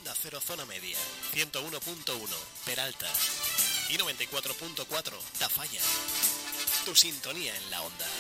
Onda Cero Zona Media, 101.1 Peralta y 94.4 Tafalla. Tu sintonía en la onda.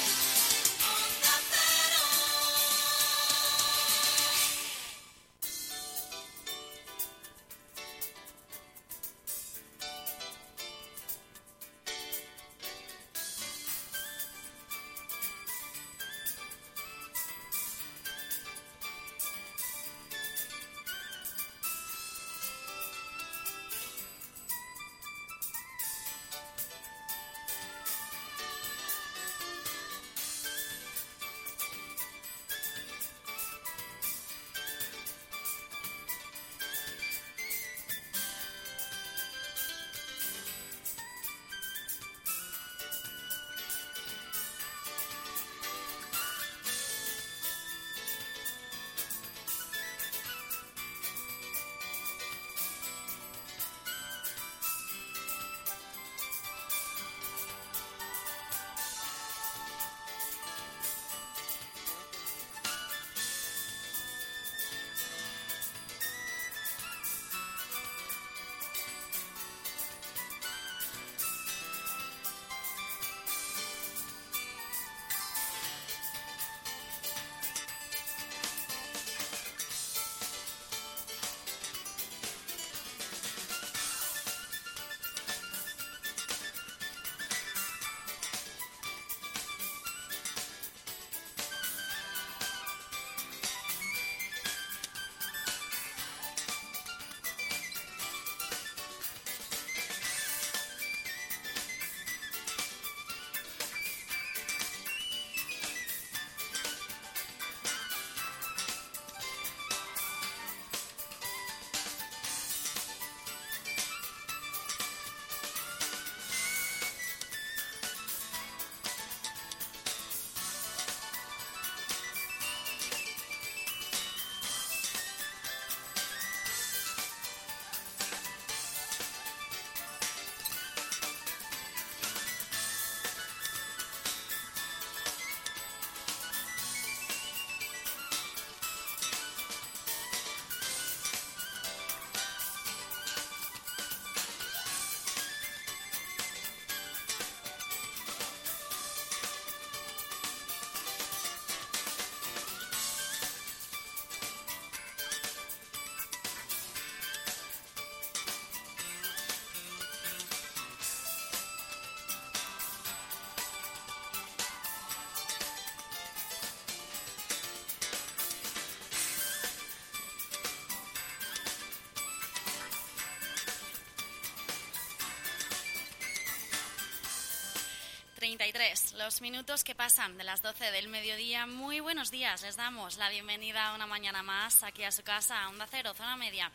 Los minutos que pasan de las 12 del mediodía. Muy buenos días, les damos la bienvenida una mañana más aquí a su casa, a Onda Cero, Zona Media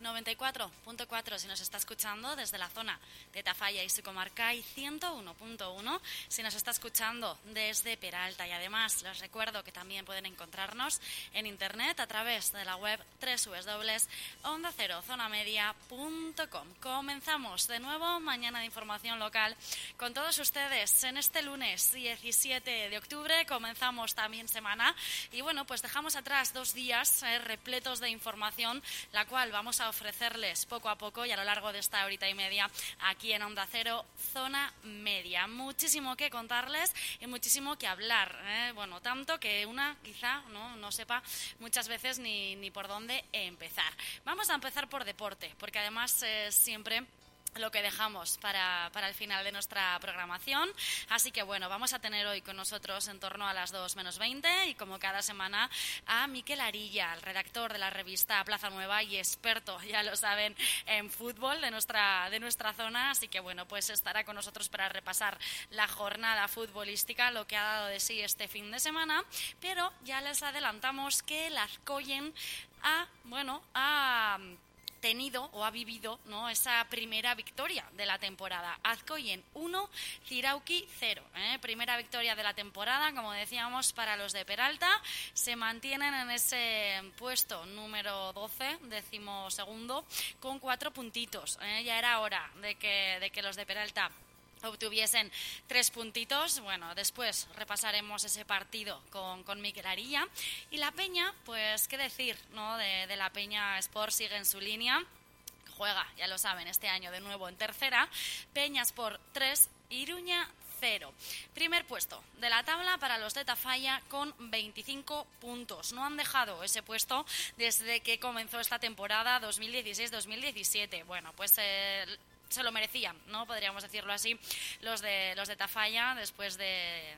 94.4 si nos está escuchando desde la zona de Tafalla y su comarca, y 101.1 si nos está escuchando desde Peralta. Y además les recuerdo que también pueden encontrarnos en internet a través de la web www.ondacerozonamedia.com. Comenzamos de nuevo mañana de información local con todos ustedes en este lunes 17 de octubre. Comenzamos también semana y bueno, pues dejamos atrás 2 días repletos de información, la cual vamos a ofrecerles poco a poco y a lo largo de esta horita y media aquí en Onda Cero Zona Media. Muchísimo que contarles y muchísimo que hablar, bueno, tanto que una quizá no sepa muchas veces ni por dónde empezar. Vamos a empezar por deporte, porque además siempre lo que dejamos para el final de nuestra programación. Así que bueno, vamos a tener hoy con nosotros en torno a las 2 menos 20 y como cada semana a Miquel Arilla, el redactor de la revista Plaza Nueva y experto, ya lo saben, en fútbol de nuestra zona. Así que bueno, pues estará con nosotros para repasar la jornada futbolística, lo que ha dado de sí este fin de semana. Pero ya les adelantamos que el Azcoyen ha tenido o ha vivido, ¿no?, esa primera victoria de la temporada. Azcoyen 1, Zirauki 0. Primera victoria de la temporada, como decíamos, para los de Peralta. Se mantienen en ese puesto número 12, 12º, con 4 puntitos. Ya era hora de que los de Peralta obtuviesen 3 puntitos. Bueno, después repasaremos ese partido con Mikel Arilla. Y la Peña, pues qué decir, ¿no? De la Peña Sport sigue en su línea. Juega, ya lo saben, este año de nuevo en tercera. Peña Sport 3, Iruña 0. Primer puesto de la tabla para los de Tafalla con 25 puntos. No han dejado ese puesto desde que comenzó esta temporada 2016-2017. Bueno, pues se lo merecían, ¿no? Podríamos decirlo así, los de Tafalla, después de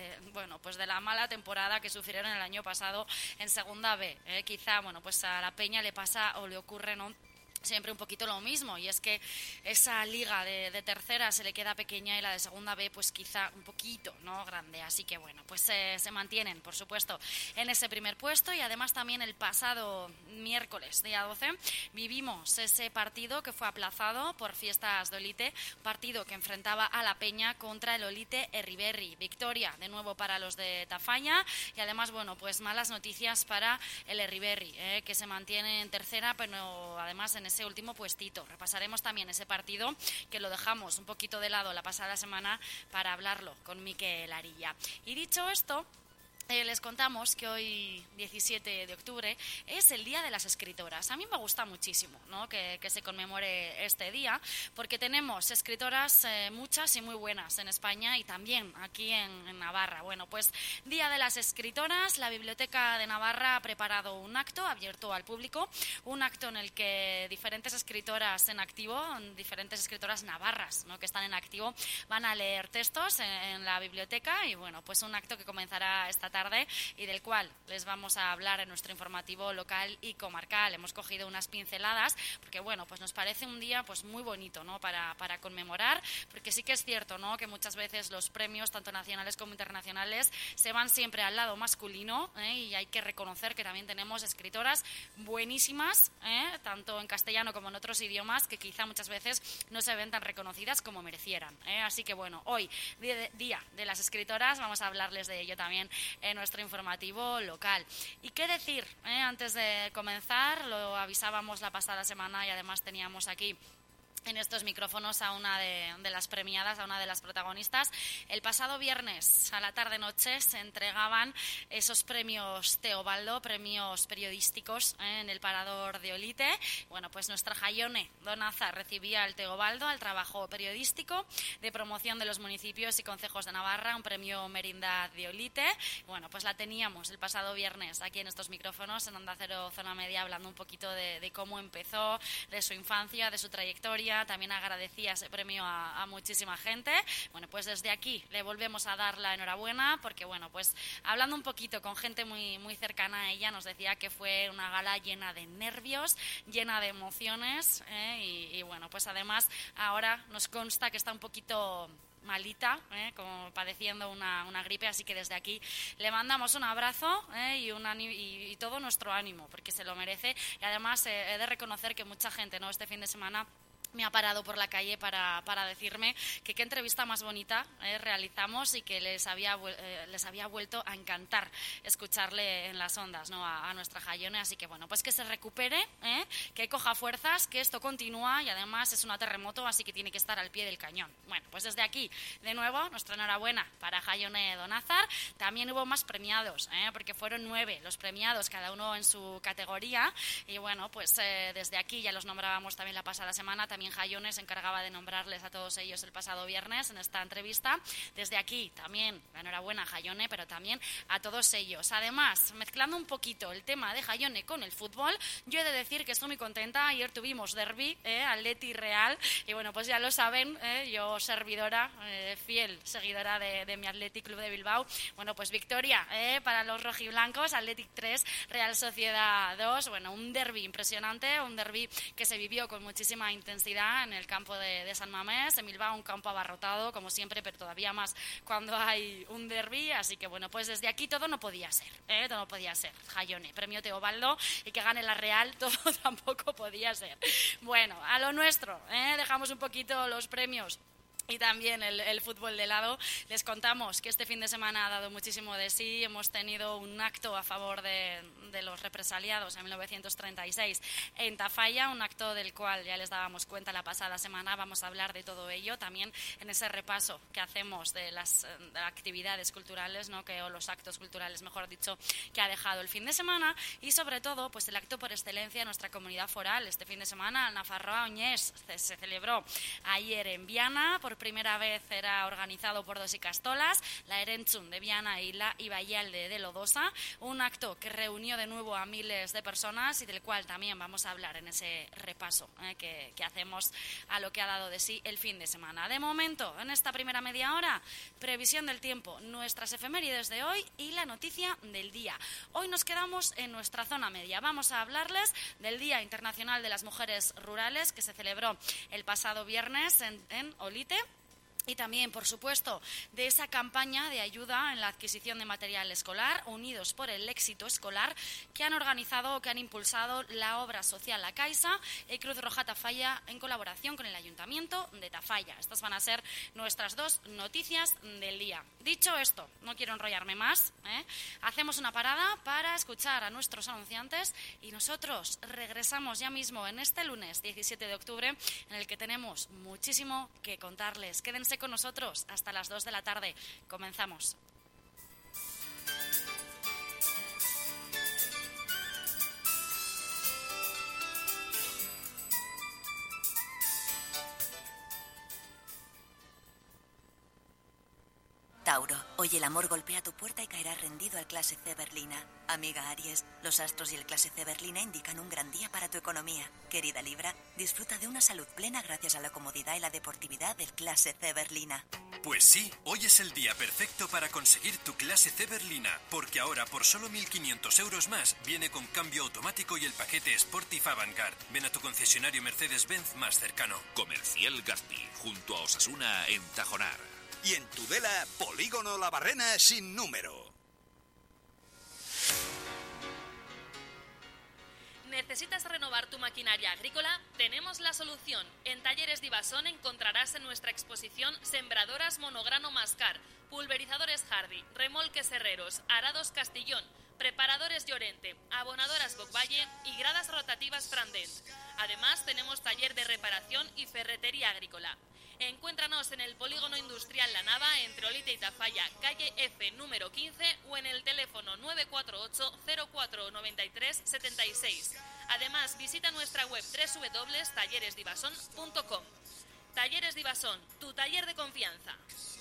la mala temporada que sufrieron el año pasado en Segunda B. Quizá, bueno, pues a la Peña le pasa o le ocurre, ¿no?, siempre un poquito lo mismo, y es que esa liga de tercera se le queda pequeña y la de segunda B pues quizá un poquito, ¿no?, grande. Así que bueno, pues se mantienen, por supuesto, en ese primer puesto. Y además también el pasado miércoles, día 12, vivimos ese partido que fue aplazado por fiestas de Olite, partido que enfrentaba a la Peña contra el Olite Erriberri. Victoria de nuevo para los de Tafalla, y además, bueno, pues malas noticias para el Erriberri, que se mantiene en tercera, pero además en ese último puestito. Repasaremos también ese partido, que lo dejamos un poquito de lado la pasada semana para hablarlo con Mikel Arilla. Y dicho esto, les contamos que hoy, 17 de octubre, es el Día de las Escritoras. A mí me gusta muchísimo, ¿no?, que se conmemore este día, porque tenemos escritoras muchas y muy buenas en España y también aquí en Navarra. Bueno, pues Día de las Escritoras, la Biblioteca de Navarra ha preparado un acto abierto al público, un acto en el que diferentes escritoras en activo, diferentes escritoras navarras, ¿no?, que están en activo, van a leer textos en la biblioteca. Y bueno, pues un acto que comenzará esta tarde y del cual les vamos a hablar en nuestro informativo local y comarcal. Hemos cogido unas pinceladas porque, bueno, pues nos parece un día pues muy bonito, ¿no?, para conmemorar, porque sí que es cierto, ¿no?, que muchas veces los premios, tanto nacionales como internacionales, se van siempre al lado masculino, y hay que reconocer que también tenemos escritoras buenísimas, tanto en castellano como en otros idiomas, que quizá muchas veces no se ven tan reconocidas como merecieran, Así que bueno, hoy, Día de las Escritoras, vamos a hablarles de ello también en nuestro informativo local. ¿Y qué decir? Antes de comenzar, lo avisábamos la pasada semana y además teníamos aquí en estos micrófonos a una de las premiadas, a una de las protagonistas. El pasado viernes a la tarde-noche se entregaban esos premios Teobaldo, premios periodísticos, en el Parador de Olite. Bueno, pues nuestra Jaione Donaza recibía el Teobaldo al trabajo periodístico de promoción de los municipios y concejos de Navarra, un premio Merindad de Olite. Bueno, pues la teníamos el pasado viernes aquí en estos micrófonos, en Onda Cero Zona Media, hablando un poquito de cómo empezó, de su infancia, de su trayectoria. También agradecía ese premio a muchísima gente. Bueno, pues desde aquí le volvemos a dar la enhorabuena, porque bueno, pues hablando un poquito con gente muy, muy cercana a ella, nos decía que fue una gala llena de nervios, llena de emociones, y bueno, pues además ahora nos consta que está un poquito malita, como padeciendo una gripe, así que desde aquí le mandamos un abrazo, y todo nuestro ánimo, porque se lo merece. Y además he de reconocer que mucha gente, ¿no?, este fin de semana me ha parado por la calle para decirme que qué entrevista más bonita realizamos, y que les había vuelto a encantar escucharle en las ondas, ¿no?, a nuestra Jaione. Así que bueno, pues que se recupere, que coja fuerzas, que esto continúa, y además es una terremoto, así que tiene que estar al pie del cañón. Bueno, pues desde aquí, de nuevo, nuestra enhorabuena para Jaione Donazar. También hubo más premiados, porque fueron 9 los premiados, cada uno en su categoría. Y bueno, pues desde aquí ya los nombrábamos también la pasada semana. También Jaione se encargaba de nombrarles a todos ellos el pasado viernes en esta entrevista. Desde aquí también la enhorabuena a Jaione, pero también a todos ellos. Además, mezclando un poquito el tema de Jaione con el fútbol, yo he de decir que estoy muy contenta. Ayer tuvimos derbi, Atleti Real, y bueno, pues ya lo saben, yo servidora, fiel seguidora de mi Athletic Club de Bilbao. Bueno, pues victoria para los rojiblancos, Athletic 3, Real Sociedad 2. Bueno, un derbi impresionante, un derbi que se vivió con muchísima intensidad en el campo de San Mamés, en Bilbao, un campo abarrotado, como siempre, pero todavía más cuando hay un derbi. Así que bueno, pues desde aquí todo no podía ser, todo no podía ser. Jaione, premio Teobaldo, y que gane la Real, todo tampoco podía ser. Bueno, a lo nuestro, dejamos un poquito los premios y también el fútbol de lado. Les contamos que este fin de semana ha dado muchísimo de sí. Hemos tenido un acto a favor de de los represaliados en 1936 en Tafalla, un acto del cual ya les dábamos cuenta la pasada semana. Vamos a hablar de todo ello también en ese repaso que hacemos de las actividades culturales, ¿no? O los actos culturales, mejor dicho, que ha dejado el fin de semana, y sobre todo pues el acto por excelencia de nuestra comunidad foral. Este fin de semana Nafarroa Oñés se celebró ayer en Viana. Por primera vez era organizado por dos ikastolas, la Erentzun de Viana y la Ibayalde de Lodosa, un acto que reunió de nuevo a miles de personas y del cual también vamos a hablar en ese repaso que hacemos a lo que ha dado de sí el fin de semana. De momento, en esta primera media hora, previsión del tiempo, nuestras efemérides de hoy y la noticia del día. Hoy nos quedamos en nuestra zona media. Vamos a hablarles del Día Internacional de las Mujeres Rurales, que se celebró el pasado viernes en Olite. Y también, por supuesto, de esa campaña de ayuda en la adquisición de material escolar, Unidos por el Éxito Escolar, que han organizado o que han impulsado la obra social La Caixa y Cruz Roja Tafalla en colaboración con el Ayuntamiento de Tafalla. Estas van a ser nuestras dos noticias del día. Dicho esto, no quiero enrollarme más, hacemos una parada para escuchar a nuestros anunciantes y nosotros regresamos ya mismo en este lunes 17 de octubre, en el que tenemos muchísimo que contarles. Quédense con nosotros hasta las 2 de la tarde. Comenzamos. Tauro, hoy el amor golpea tu puerta y caerás rendido al clase C Berlina. Amiga Aries, los astros y el clase C Berlina indican un gran día para tu economía. Querida Libra, disfruta de una salud plena gracias a la comodidad y la deportividad del clase C Berlina. Pues sí, hoy es el día perfecto para conseguir tu clase C Berlina, porque ahora por solo 1.500 euros más viene con cambio automático y el paquete Sportif Avantgarde. Ven a tu concesionario Mercedes-Benz más cercano. Comercial Gazpi, junto a Osasuna en Tajonar. Y en Tudela, Polígono La Barrena sin número. ¿Necesitas renovar tu maquinaria agrícola? Tenemos la solución. En Talleres Divasón encontrarás en nuestra exposición sembradoras monograno Mascar, pulverizadores Hardy, remolques Herreros, arados Castillón, preparadores Llorente, abonadoras Bocvalle y gradas rotativas Frandent. Además, tenemos taller de reparación y ferretería agrícola. Encuéntranos en el Polígono Industrial La Nava, entre Olite y Tafalla, calle F número 15, o en el teléfono 948 04 93 76. Además, visita nuestra web www.talleresdivasón.com. Talleres Divasón, tu taller de confianza.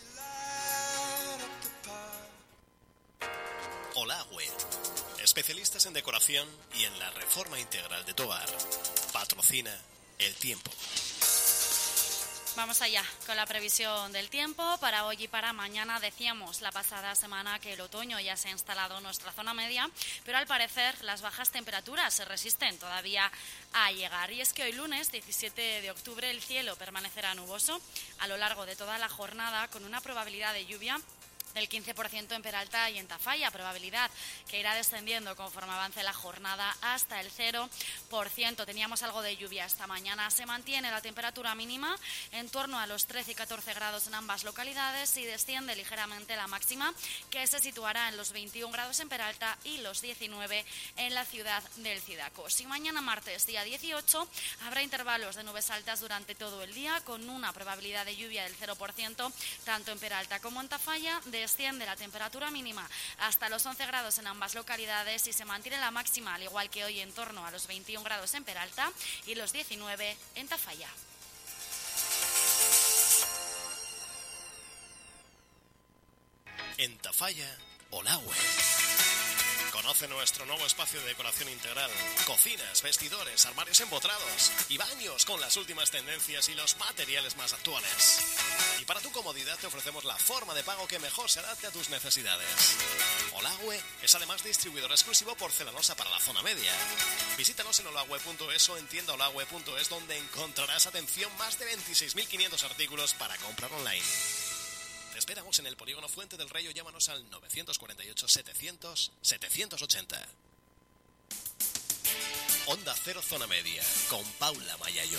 Olagüe, especialistas en decoración y en la reforma integral de tu hogar. Patrocina el tiempo. Vamos allá con la previsión del tiempo para hoy y para mañana. Decíamos la pasada semana que el otoño ya se ha instalado en nuestra zona media, pero al parecer las bajas temperaturas se resisten todavía a llegar. Y es que hoy lunes 17 de octubre el cielo permanecerá nuboso a lo largo de toda la jornada, con una probabilidad de lluvia del 15% en Peralta y en Tafalla, probabilidad que irá descendiendo conforme avance la jornada hasta el 0%. Teníamos algo de lluvia esta mañana. Se mantiene la temperatura mínima en torno a los 13 y 14 grados en ambas localidades y desciende ligeramente la máxima, que se situará en los 21 grados en Peralta y los 19 en la ciudad del Cidacos. Y mañana martes, día 18, habrá intervalos de nubes altas durante todo el día, con una probabilidad de lluvia del 0%, tanto en Peralta como en Tafalla. Desciende la temperatura mínima hasta los 11 grados en ambas localidades y se mantiene la máxima, al igual que hoy, en torno a los 21 grados en Peralta y los 19 en Tafalla. En Tafalla, Olagüe. Conoce nuestro nuevo espacio de decoración integral. Cocinas, vestidores, armarios empotrados y baños con las últimas tendencias y los materiales más actuales. Y para tu comodidad te ofrecemos la forma de pago que mejor se adapte a tus necesidades. Olagüe es además distribuidor exclusivo porcelanosa para la zona media. Visítanos en olagüe.es o en tiendaolagüe.es, donde encontrarás, atención, más de 26.500 artículos para comprar online. Te esperamos en el Polígono Fuente del Rey o llámanos al 948 700 780. Onda Cero Zona Media, con Paula Mayayo.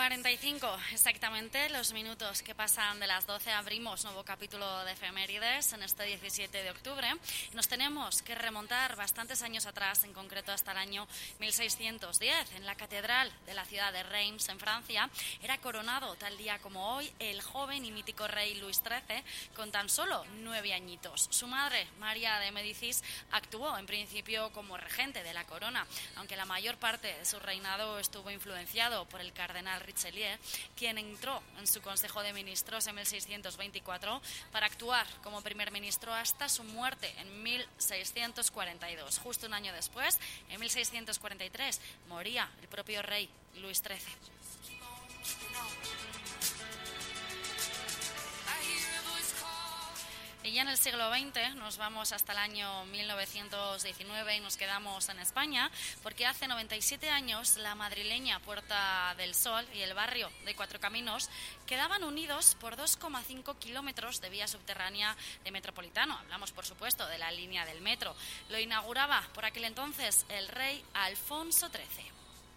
45 exactamente los minutos que pasan de las 12. Abrimos nuevo capítulo de efemérides en este 17 de octubre. Nos tenemos que remontar bastantes años atrás, en concreto hasta el año 1610. En la catedral de la ciudad de Reims, en Francia, era coronado tal día como hoy el joven y mítico rey Luis XIII con tan solo 9 añitos. Su madre, María de Médicis, actuó en principio como regente de la corona, aunque la mayor parte de su reinado estuvo influenciado por el cardenal Richelieu, quien entró en su Consejo de Ministros en 1624 para actuar como primer ministro hasta su muerte en 1642. Justo un año después, en 1643, moría el propio rey Luis XIII. Y ya en el siglo XX nos vamos hasta el año 1919 y nos quedamos en España, porque hace 97 años la madrileña Puerta del Sol y el barrio de Cuatro Caminos quedaban unidos por 2,5 kilómetros de vía subterránea de Metropolitano. Hablamos, por supuesto, de la línea del metro. Lo inauguraba por aquel entonces el rey Alfonso XIII.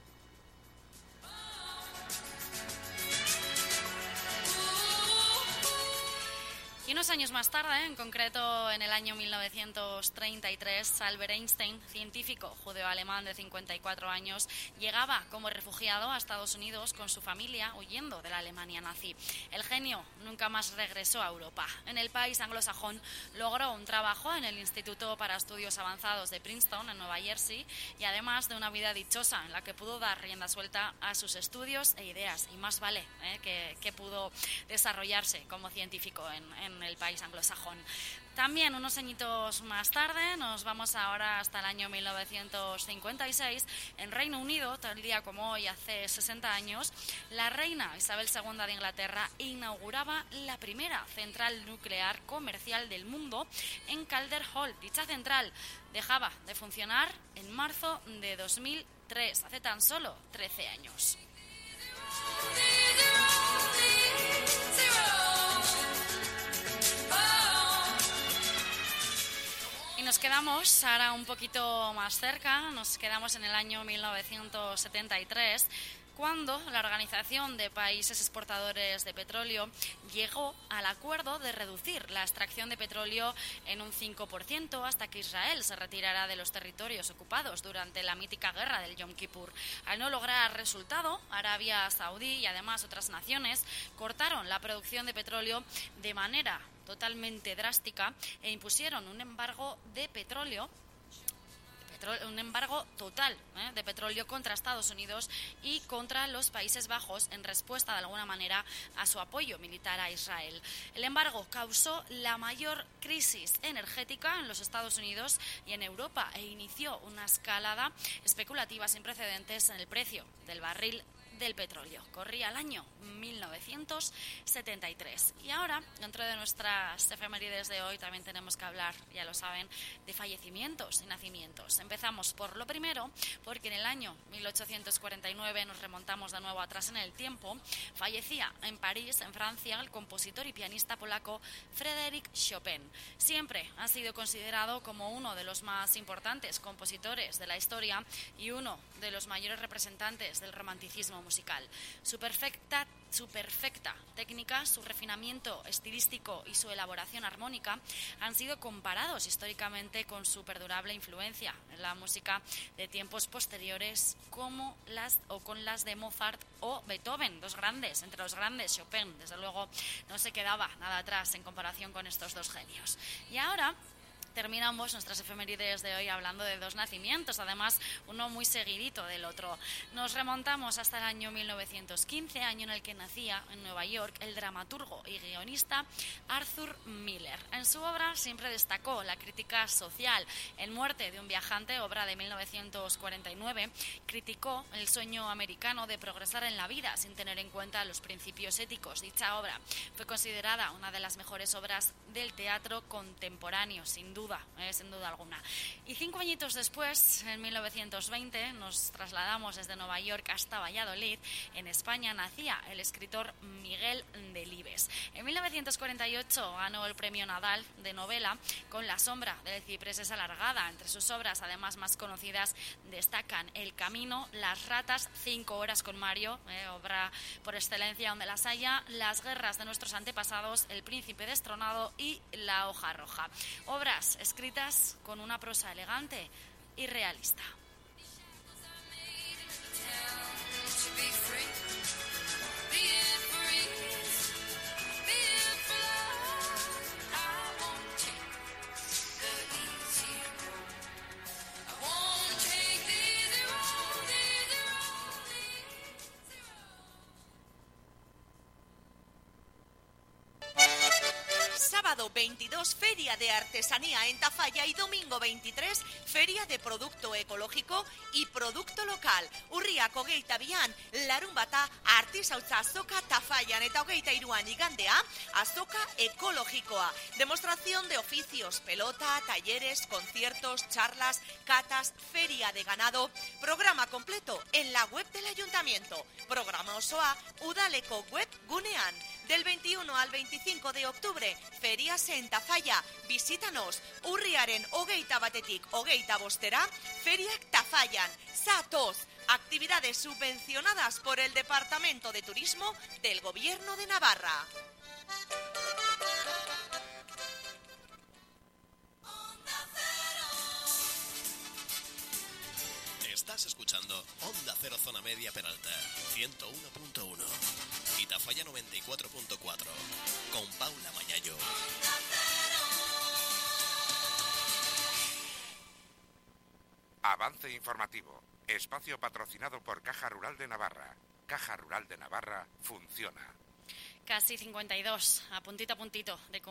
Y unos años más tarde, en concreto en el año 1933, Albert Einstein, científico judeo-alemán de 54 años, llegaba como refugiado a Estados Unidos con su familia huyendo de la Alemania nazi. El genio nunca más regresó a Europa. En el país anglosajón logró un trabajo en el Instituto para Estudios Avanzados de Princeton, en Nueva Jersey, y además de una vida dichosa en la que pudo dar rienda suelta a sus estudios e ideas. Y más vale que pudo desarrollarse como científico en el país anglosajón. También unos añitos más tarde, nos vamos ahora hasta el año 1956, en Reino Unido, tal día como hoy, hace 60 años, la reina Isabel II de Inglaterra inauguraba la primera central nuclear comercial del mundo en Calder Hall. Dicha central dejaba de funcionar en marzo de 2003, hace tan solo 13 años. Y nos quedamos ahora un poquito más cerca, nos quedamos en el año 1973, cuando la Organización de Países Exportadores de Petróleo llegó al acuerdo de reducir la extracción de petróleo en un 5% hasta que Israel se retirara de los territorios ocupados durante la mítica guerra del Yom Kippur. Al no lograr resultado, Arabia Saudí y además otras naciones cortaron la producción de petróleo de manera totalmente drástica e impusieron un embargo de petróleo, un embargo total de petróleo contra Estados Unidos y contra los Países Bajos en respuesta de alguna manera a su apoyo militar a Israel. El embargo causó la mayor crisis energética en los Estados Unidos y en Europa e inició una escalada especulativa sin precedentes en el precio del barril del petróleo. Corría el año 1973. Y ahora, dentro de nuestras efemérides de hoy, también tenemos que hablar, ya lo saben, de fallecimientos y nacimientos. Empezamos por lo primero, porque en el año 1849, nos remontamos de nuevo atrás en el tiempo, fallecía en París, en Francia, el compositor y pianista polaco Frédéric Chopin. Siempre ha sido considerado como uno de los más importantes compositores de la historia y uno de los mayores representantes del romanticismo musical. Su perfecta técnica, su refinamiento estilístico y su elaboración armónica han sido comparados históricamente con su perdurable influencia en la música de tiempos posteriores con las de Mozart o Beethoven, dos grandes, entre los grandes. Chopin, desde luego, no se quedaba nada atrás en comparación con estos dos genios. Y ahora terminamos nuestras efemérides de hoy hablando de dos nacimientos, además uno muy seguidito del otro. Nos remontamos hasta el año 1915, año en el que nacía en Nueva York el dramaturgo y guionista Arthur Miller. En su obra siempre destacó la crítica social. En Muerte de un viajante, obra de 1949, criticó el sueño americano de progresar en la vida sin tener en cuenta los principios éticos. Dicha obra fue considerada una de las mejores obras del teatro contemporáneo, sin duda. duda alguna. Y 5 añitos después, en 1920, nos trasladamos desde Nueva York hasta Valladolid. En España nacía el escritor Miguel Delibes. En 1948 ganó el premio Nadal de novela con La sombra del ciprés es alargada. Entre sus obras, además más conocidas, destacan El camino, Las ratas, 5 horas con Mario, obra por excelencia donde las haya, Las guerras de nuestros antepasados, El príncipe destronado y La hoja roja. Obras escritas con una prosa elegante y realista. Sábado 22, Feria de Artesanía en Tafalla, y domingo 23, Feria de Producto Ecológico y Producto Local. Urriak 22, larunbata, artisautza azoka Tafallan, eta 23 igandea, azoka ekologikoa. Demostración de oficios, pelota, talleres, conciertos, charlas, catas, feria de ganado. Programa completo en la web del ayuntamiento. Programa osoa, udaleko web gunean. Del 21 al 25 de octubre, Ferias en Tafalla. Visítanos. Urriaren 21-tik 25, Feriak Tafallan. Zatoz. Actividades subvencionadas por el Departamento de Turismo del Gobierno de Navarra. Estás escuchando Onda Cero Zona Media Peralta, 101.1 y Tafalla 94.4, con Paula Mañayo. Avance informativo. Espacio patrocinado por Caja Rural de Navarra. Caja Rural de Navarra funciona. Casi 52, a puntito de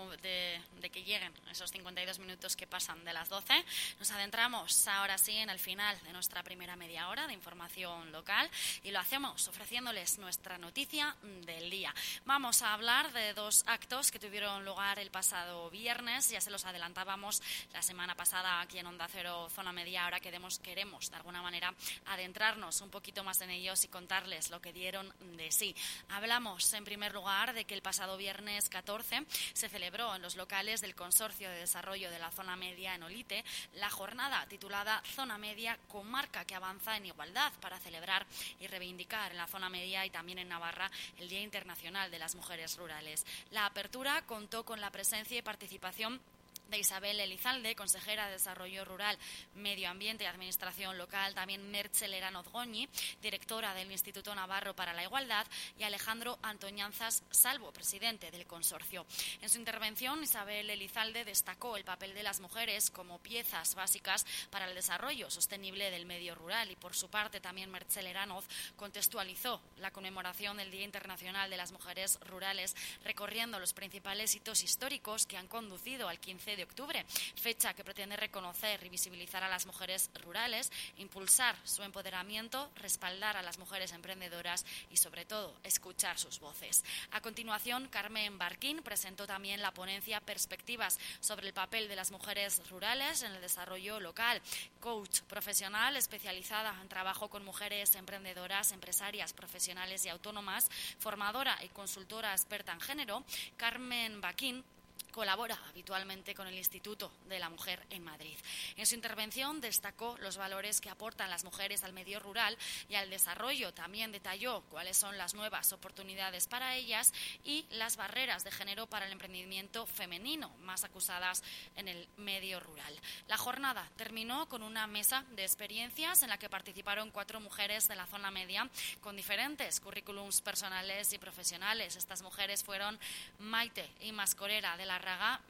que lleguen esos 52 minutos que pasan de las 12. Nos adentramos ahora sí en el final de nuestra primera media hora de información local y lo hacemos ofreciéndoles nuestra noticia del día. Vamos a hablar de 2 actos que tuvieron lugar el pasado viernes. Ya se los adelantábamos la semana pasada aquí en Onda Cero Zona Media. Ahora queremos de alguna manera adentrarnos un poquito más en ellos y contarles lo que dieron de sí. Hablamos en primer lugar de que el pasado viernes 14 se celebró en los locales del Consorcio de Desarrollo de la Zona Media en Olite la jornada titulada Zona Media, comarca que avanza en igualdad, para celebrar y reivindicar en la Zona Media y también en Navarra el Día Internacional de las Mujeres Rurales. La apertura contó con la presencia y participación de Isabel Elizalde, consejera de Desarrollo Rural, Medio Ambiente y Administración Local, también Mertxe Leranoz Goñi, directora del Instituto Navarro para la Igualdad, y Alejandro Antoñanzas Salvo, presidente del consorcio. En su intervención, Isabel Elizalde destacó el papel de las mujeres como piezas básicas para el desarrollo sostenible del medio rural y, por su parte, también Mertxe Leranoz contextualizó la conmemoración del Día Internacional de las Mujeres Rurales, recorriendo los principales hitos históricos que han conducido al 15 de octubre, fecha que pretende reconocer y visibilizar a las mujeres rurales, impulsar su empoderamiento, respaldar a las mujeres emprendedoras y, sobre todo, escuchar sus voces. A continuación, Carmen Barquín presentó también la ponencia Perspectivas sobre el papel de las mujeres rurales en el desarrollo local. Coach profesional especializada en trabajo con mujeres emprendedoras, empresarias, profesionales y autónomas, formadora y consultora experta en género, Carmen Barquín colabora habitualmente con el Instituto de la Mujer en Madrid. En su intervención destacó los valores que aportan las mujeres al medio rural y al desarrollo. También detalló cuáles son las nuevas oportunidades para ellas y las barreras de género para el emprendimiento femenino, más acusadas en el medio rural. La jornada terminó con una mesa de experiencias en la que participaron 4 mujeres de la zona media con diferentes currículums personales y profesionales. Estas mujeres fueron Maite y Mascorera de la Raga,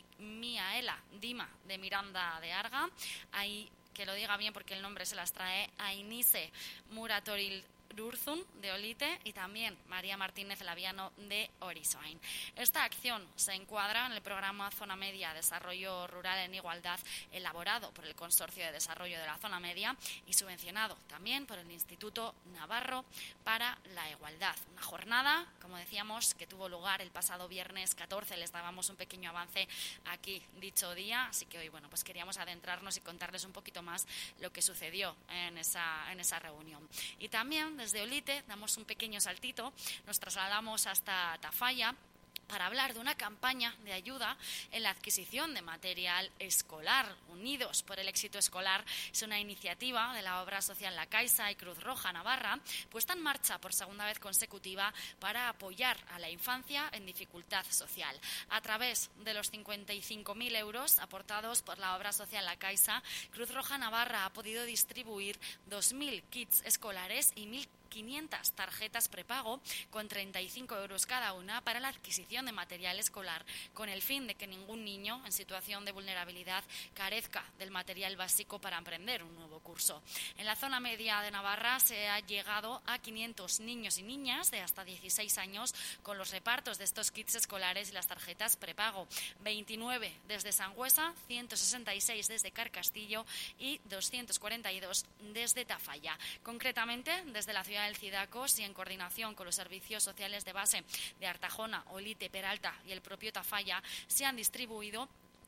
Miaela Dima de Miranda de Arga, ahí que lo diga bien porque el nombre se las trae, Ainise Muratoril Urzun de Olite y también María Martínez Laviano de Orisoain. Esta acción se encuadra en el programa Zona Media Desarrollo Rural en Igualdad, elaborado por el Consorcio de Desarrollo de la Zona Media y subvencionado también por el Instituto Navarro para la Igualdad. Una jornada, como decíamos, que tuvo lugar el pasado viernes 14. Les dábamos un pequeño avance aquí dicho día, así que hoy, bueno, pues queríamos adentrarnos y contarles un poquito más lo que sucedió en esa reunión. Y también desde Olite damos un pequeño saltito, nos trasladamos hasta Tafalla para hablar de una campaña de ayuda en la adquisición de material escolar. Unidos por el éxito escolar es una iniciativa de la obra social La Caixa y Cruz Roja Navarra, puesta en marcha por segunda vez consecutiva para apoyar a la infancia en dificultad social. A través de los 55.000 euros aportados por la obra social La Caixa, Cruz Roja Navarra ha podido distribuir 2.000 kits escolares y 1.500 tarjetas prepago con 35 euros cada una para la adquisición de material escolar, con el fin de que ningún niño en situación de vulnerabilidad carezca del material básico para emprender un nuevo curso. En la zona media de Navarra se ha llegado a 500 niños y niñas de hasta 16 años con los repartos de estos kits escolares y las tarjetas prepago. 29 desde Sangüesa, 166 desde Carcastillo y 242 desde Tafalla. Concretamente, desde la ciudad del Cidacos y en coordinación con los servicios sociales de base de Artajona, Olite, Peralta y el propio Tafalla, se han distribuido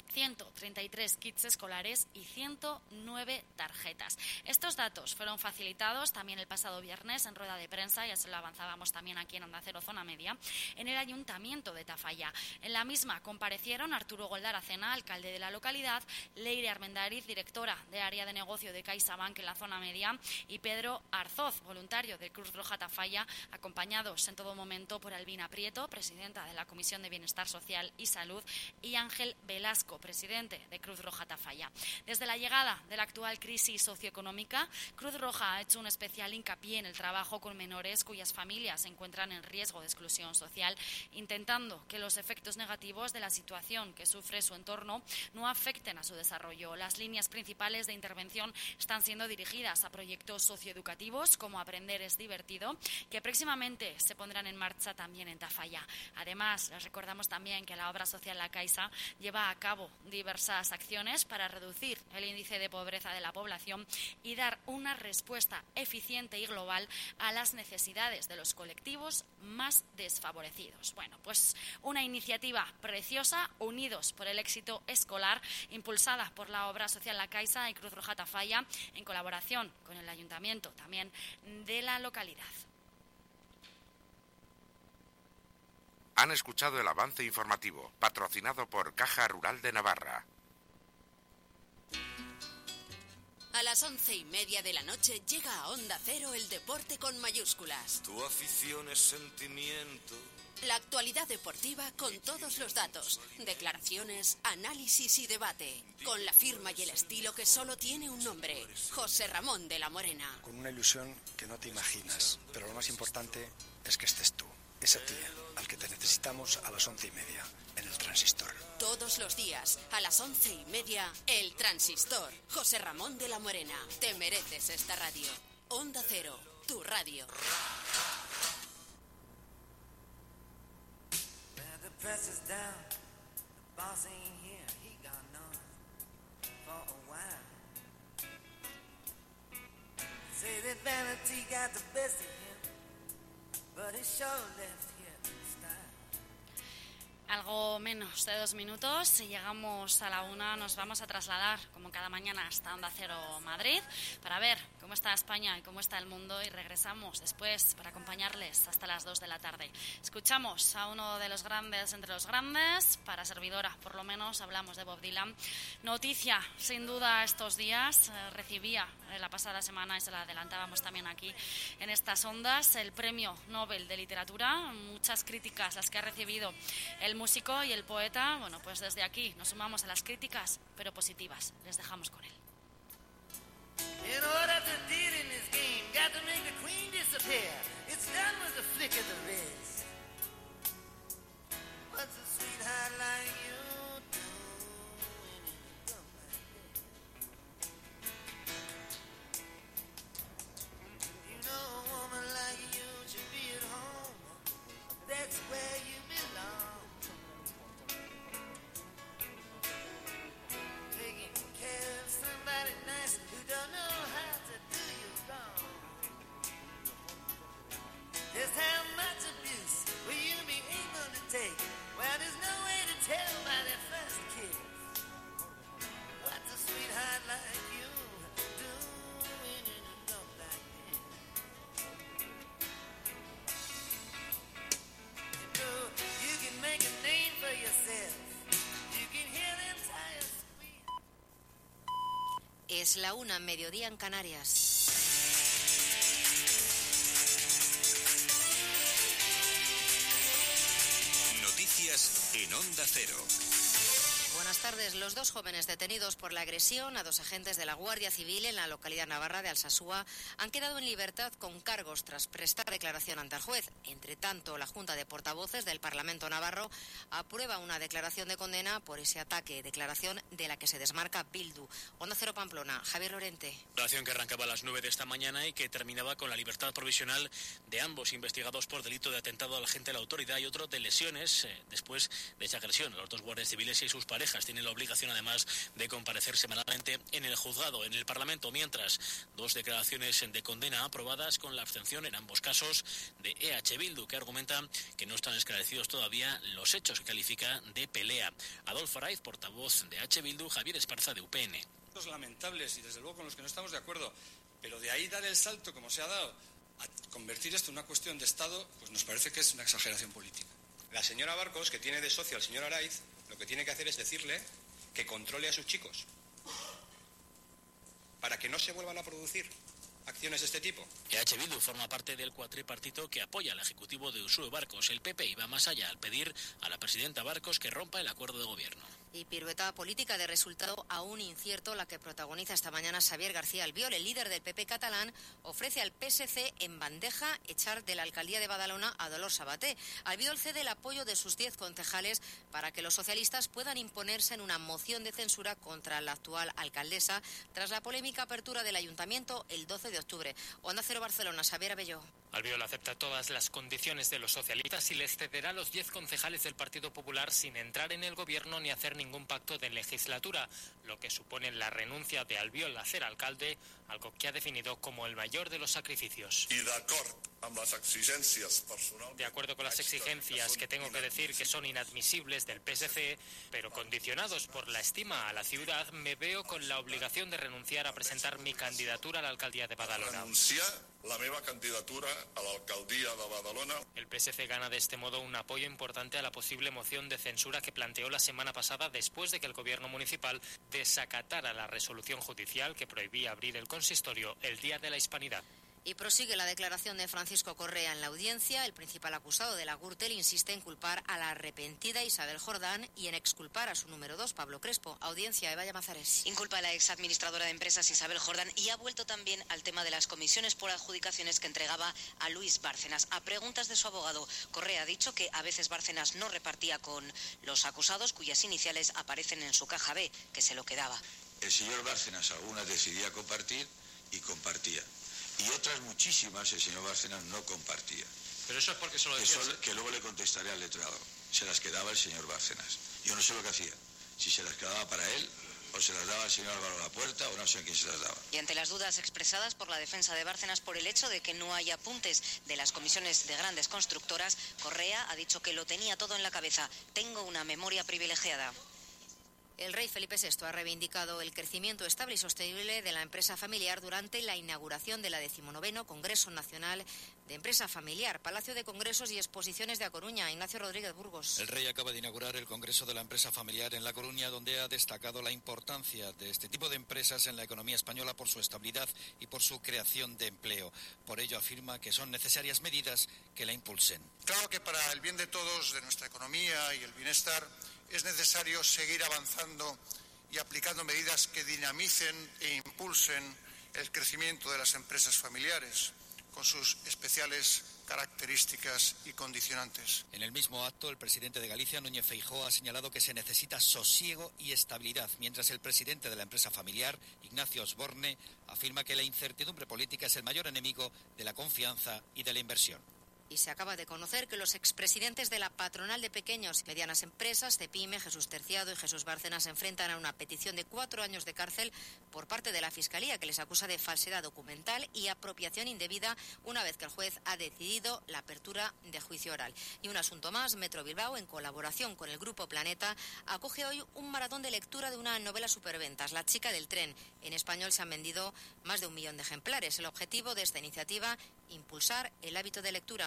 133 kits escolares y 109 tarjetas. Estos datos fueron facilitados también el pasado viernes en rueda de prensa, ya se lo avanzábamos también aquí en Onda Cero Zona Media, en el Ayuntamiento de Tafalla. En la misma comparecieron Arturo Goldaracena, alcalde de la localidad, Leire Armendariz, directora de área de negocio de CaixaBank en la Zona Media, y Pedro Arzoz, voluntario de Cruz Roja Tafalla, acompañados en todo momento por Albina Prieto, presidenta de la Comisión de Bienestar Social y Salud, y Ángel Velasco, presidente de Cruz Roja Tafalla. Desde la llegada de la actual crisis socioeconómica, Cruz Roja ha hecho un especial hincapié en el trabajo con menores cuyas familias se encuentran en riesgo de exclusión social, intentando que los efectos negativos de la situación que sufre su entorno no afecten a su desarrollo. Las líneas principales de intervención están siendo dirigidas a proyectos socioeducativos como Aprender es divertido, que próximamente se pondrán en marcha también en Tafalla. Además, les recordamos también que la obra social La Caixa lleva a cabo diversas acciones para reducir el índice de pobreza de la población y dar una respuesta eficiente y global a las necesidades de los colectivos más desfavorecidos. Bueno, pues una iniciativa preciosa, unidos por el éxito escolar, impulsada por la obra social La Caixa y Cruz Roja Tafalla, en colaboración con el Ayuntamiento también de la localidad. Han escuchado el avance informativo, patrocinado por Caja Rural de Navarra. A las 11:30 de la noche llega a Onda Cero el deporte con mayúsculas. Tu afición es sentimiento. La actualidad deportiva con todos los datos, declaraciones, análisis y debate. Con la firma y el estilo que solo tiene un nombre, José Ramón de la Morena. Con una ilusión que no te imaginas, pero lo más importante es que estés tú. Es a ti, al que te necesitamos a las 11:30, en el Transistor. Todos los días, a las 11:30, el Transistor. José Ramón de la Morena. Te mereces esta radio. Onda Cero, tu radio. Algo menos de 2 minutos, si llegamos a la 1 nos vamos a trasladar, como cada mañana, hasta Onda Cero Madrid para ver cómo está España y cómo está el mundo, y regresamos después para acompañarles hasta las 2 de la tarde. Escuchamos a uno de los grandes entre los grandes, para servidora por lo menos, hablamos de Bob Dylan. Noticia, sin duda, estos días, recibía la pasada semana, y se la adelantábamos también aquí en estas ondas, el Premio Nobel de Literatura. Muchas críticas las que ha recibido el músico y el poeta. Bueno, pues desde aquí nos sumamos a las críticas, pero positivas. Les dejamos con él. In order to deal in this game, got to make the queen disappear. It's done with the flick of the wrist. What's a sweetheart like you do when it comes like this? You know a woman like tardes, la 1, mediodía en Canarias. Noticias en Onda Cero. Buenas tardes. Los 2 jóvenes detenidos por la agresión a 2 agentes de la Guardia Civil en la localidad navarra de Alsasua han quedado en libertad con cargos tras prestar declaración ante el juez. Entre tanto, la Junta de Portavoces del Parlamento navarro aprueba una declaración de condena por ese ataque, declaración de la que se desmarca Bildu. Onda Cero Pamplona, Javier Lorente. Declaración que arrancaba a las 9 de esta mañana y que terminaba con la libertad provisional de ambos investigados por delito de atentado al agente de la autoridad y otro de lesiones después de esa agresión. Los 2 guardias civiles y sus parejas tienen la obligación además de comparecer semanalmente en el juzgado, en el Parlamento, mientras 2 declaraciones de condena aprobadas con la abstención en ambos casos de EH Bildu, que argumenta que no están esclarecidos todavía los hechos que califica de pelea. Adolfo Araiz, portavoz de EH Bildu, Javier Esparza de UPN. Lamentables y desde luego con los que no estamos de acuerdo, pero de ahí dar el salto como se ha dado a convertir esto en una cuestión de Estado, pues nos parece que es una exageración política. La señora Barcos, que tiene de socio al señor Araiz, lo que tiene que hacer es decirle que controle a sus chicos para que no se vuelvan a producir acciones de este tipo. EH Bildu forma parte del cuatripartito que apoya al ejecutivo de Uxue Barcos. El PP iba más allá al pedir a la presidenta Barcos que rompa el acuerdo de gobierno. Y pirueta política de resultado aún incierto la que protagoniza esta mañana Xavier García Albiol. El líder del PP catalán ofrece al PSC en bandeja echar de la alcaldía de Badalona a Dolors Sabaté. Albiol cede el apoyo de sus 10 concejales para que los socialistas puedan imponerse en una moción de censura contra la actual alcaldesa tras la polémica apertura del ayuntamiento el 12 de octubre. Onda Cero Barcelona, Xavier Abelló. Albiol acepta todas las condiciones de los socialistas y les cederá a los 10 concejales del Partido Popular sin entrar en el gobierno ni hacer ningún pacto de legislatura, lo que supone la renuncia de Albiol a ser alcalde, algo que ha definido como el mayor de los sacrificios. De acuerdo con las exigencias que tengo que decir que son inadmisibles del PSC, pero condicionados por la estima a la ciudad, me veo con la obligación de renunciar a presentar mi candidatura a la alcaldía de Badalona. La meva candidatura a la alcaldía de Badalona. El PSC gana de este modo un apoyo importante a la posible moción de censura que planteó la semana pasada después de que el gobierno municipal desacatara la resolución judicial que prohibía abrir el consistorio el Día de la Hispanidad. Y prosigue la declaración de Francisco Correa en la audiencia. El principal acusado de la Gürtel insiste en culpar a la arrepentida Isabel Jordán y en exculpar a su número 2, Pablo Crespo. Audiencia, Eva Llamazares. Inculpa a la exadministradora de empresas Isabel Jordán y ha vuelto también al tema de las comisiones por adjudicaciones que entregaba a Luis Bárcenas. A preguntas de su abogado, Correa ha dicho que a veces Bárcenas no repartía con los acusados cuyas iniciales aparecen en su caja B, que se lo quedaba. El señor Bárcenas algunas decidía compartir y compartía. Y otras muchísimas el señor Bárcenas no compartía. Pero eso es porque se lo decía. Eso que luego le contestaré al letrado. Se las quedaba el señor Bárcenas. Yo no sé lo que hacía. Si se las quedaba para él o se las daba al señor Álvaro Lapuerta o no sé a quién se las daba. Y ante las dudas expresadas por la defensa de Bárcenas por el hecho de que no hay apuntes de las comisiones de grandes constructoras, Correa ha dicho que lo tenía todo en la cabeza. Tengo una memoria privilegiada. El rey Felipe VI ha reivindicado el crecimiento estable y sostenible de la empresa familiar durante la inauguración del 19º Congreso Nacional de Empresa Familiar, Palacio de Congresos y Exposiciones de A Coruña. Ignacio Rodríguez Burgos. El rey acaba de inaugurar el Congreso de la Empresa Familiar en La Coruña, donde ha destacado la importancia de este tipo de empresas en la economía española por su estabilidad y por su creación de empleo. Por ello afirma que son necesarias medidas que la impulsen. Claro que para el bien de todos, de nuestra economía y el bienestar, es necesario seguir avanzando y aplicando medidas que dinamicen e impulsen el crecimiento de las empresas familiares, con sus especiales características y condicionantes. En el mismo acto, el presidente de Galicia, Núñez Feijóo, ha señalado que se necesita sosiego y estabilidad, mientras el presidente de la empresa familiar, Ignacio Osborne, afirma que la incertidumbre política es el mayor enemigo de la confianza y de la inversión. Y se acaba de conocer que los expresidentes de la Patronal de Pequeños y Medianas Empresas, CEPIME, Jesús Terciado y Jesús Bárcenas, se enfrentan a una petición de 4 años de cárcel por parte de la Fiscalía, que les acusa de falsedad documental y apropiación indebida una vez que el juez ha decidido la apertura de juicio oral. Y un asunto más, Metro Bilbao, en colaboración con el Grupo Planeta, acoge hoy un maratón de lectura de una novela superventas, La chica del tren. En español se han vendido más de 1 millón de ejemplares. El objetivo de esta iniciativa, impulsar el hábito de lectura.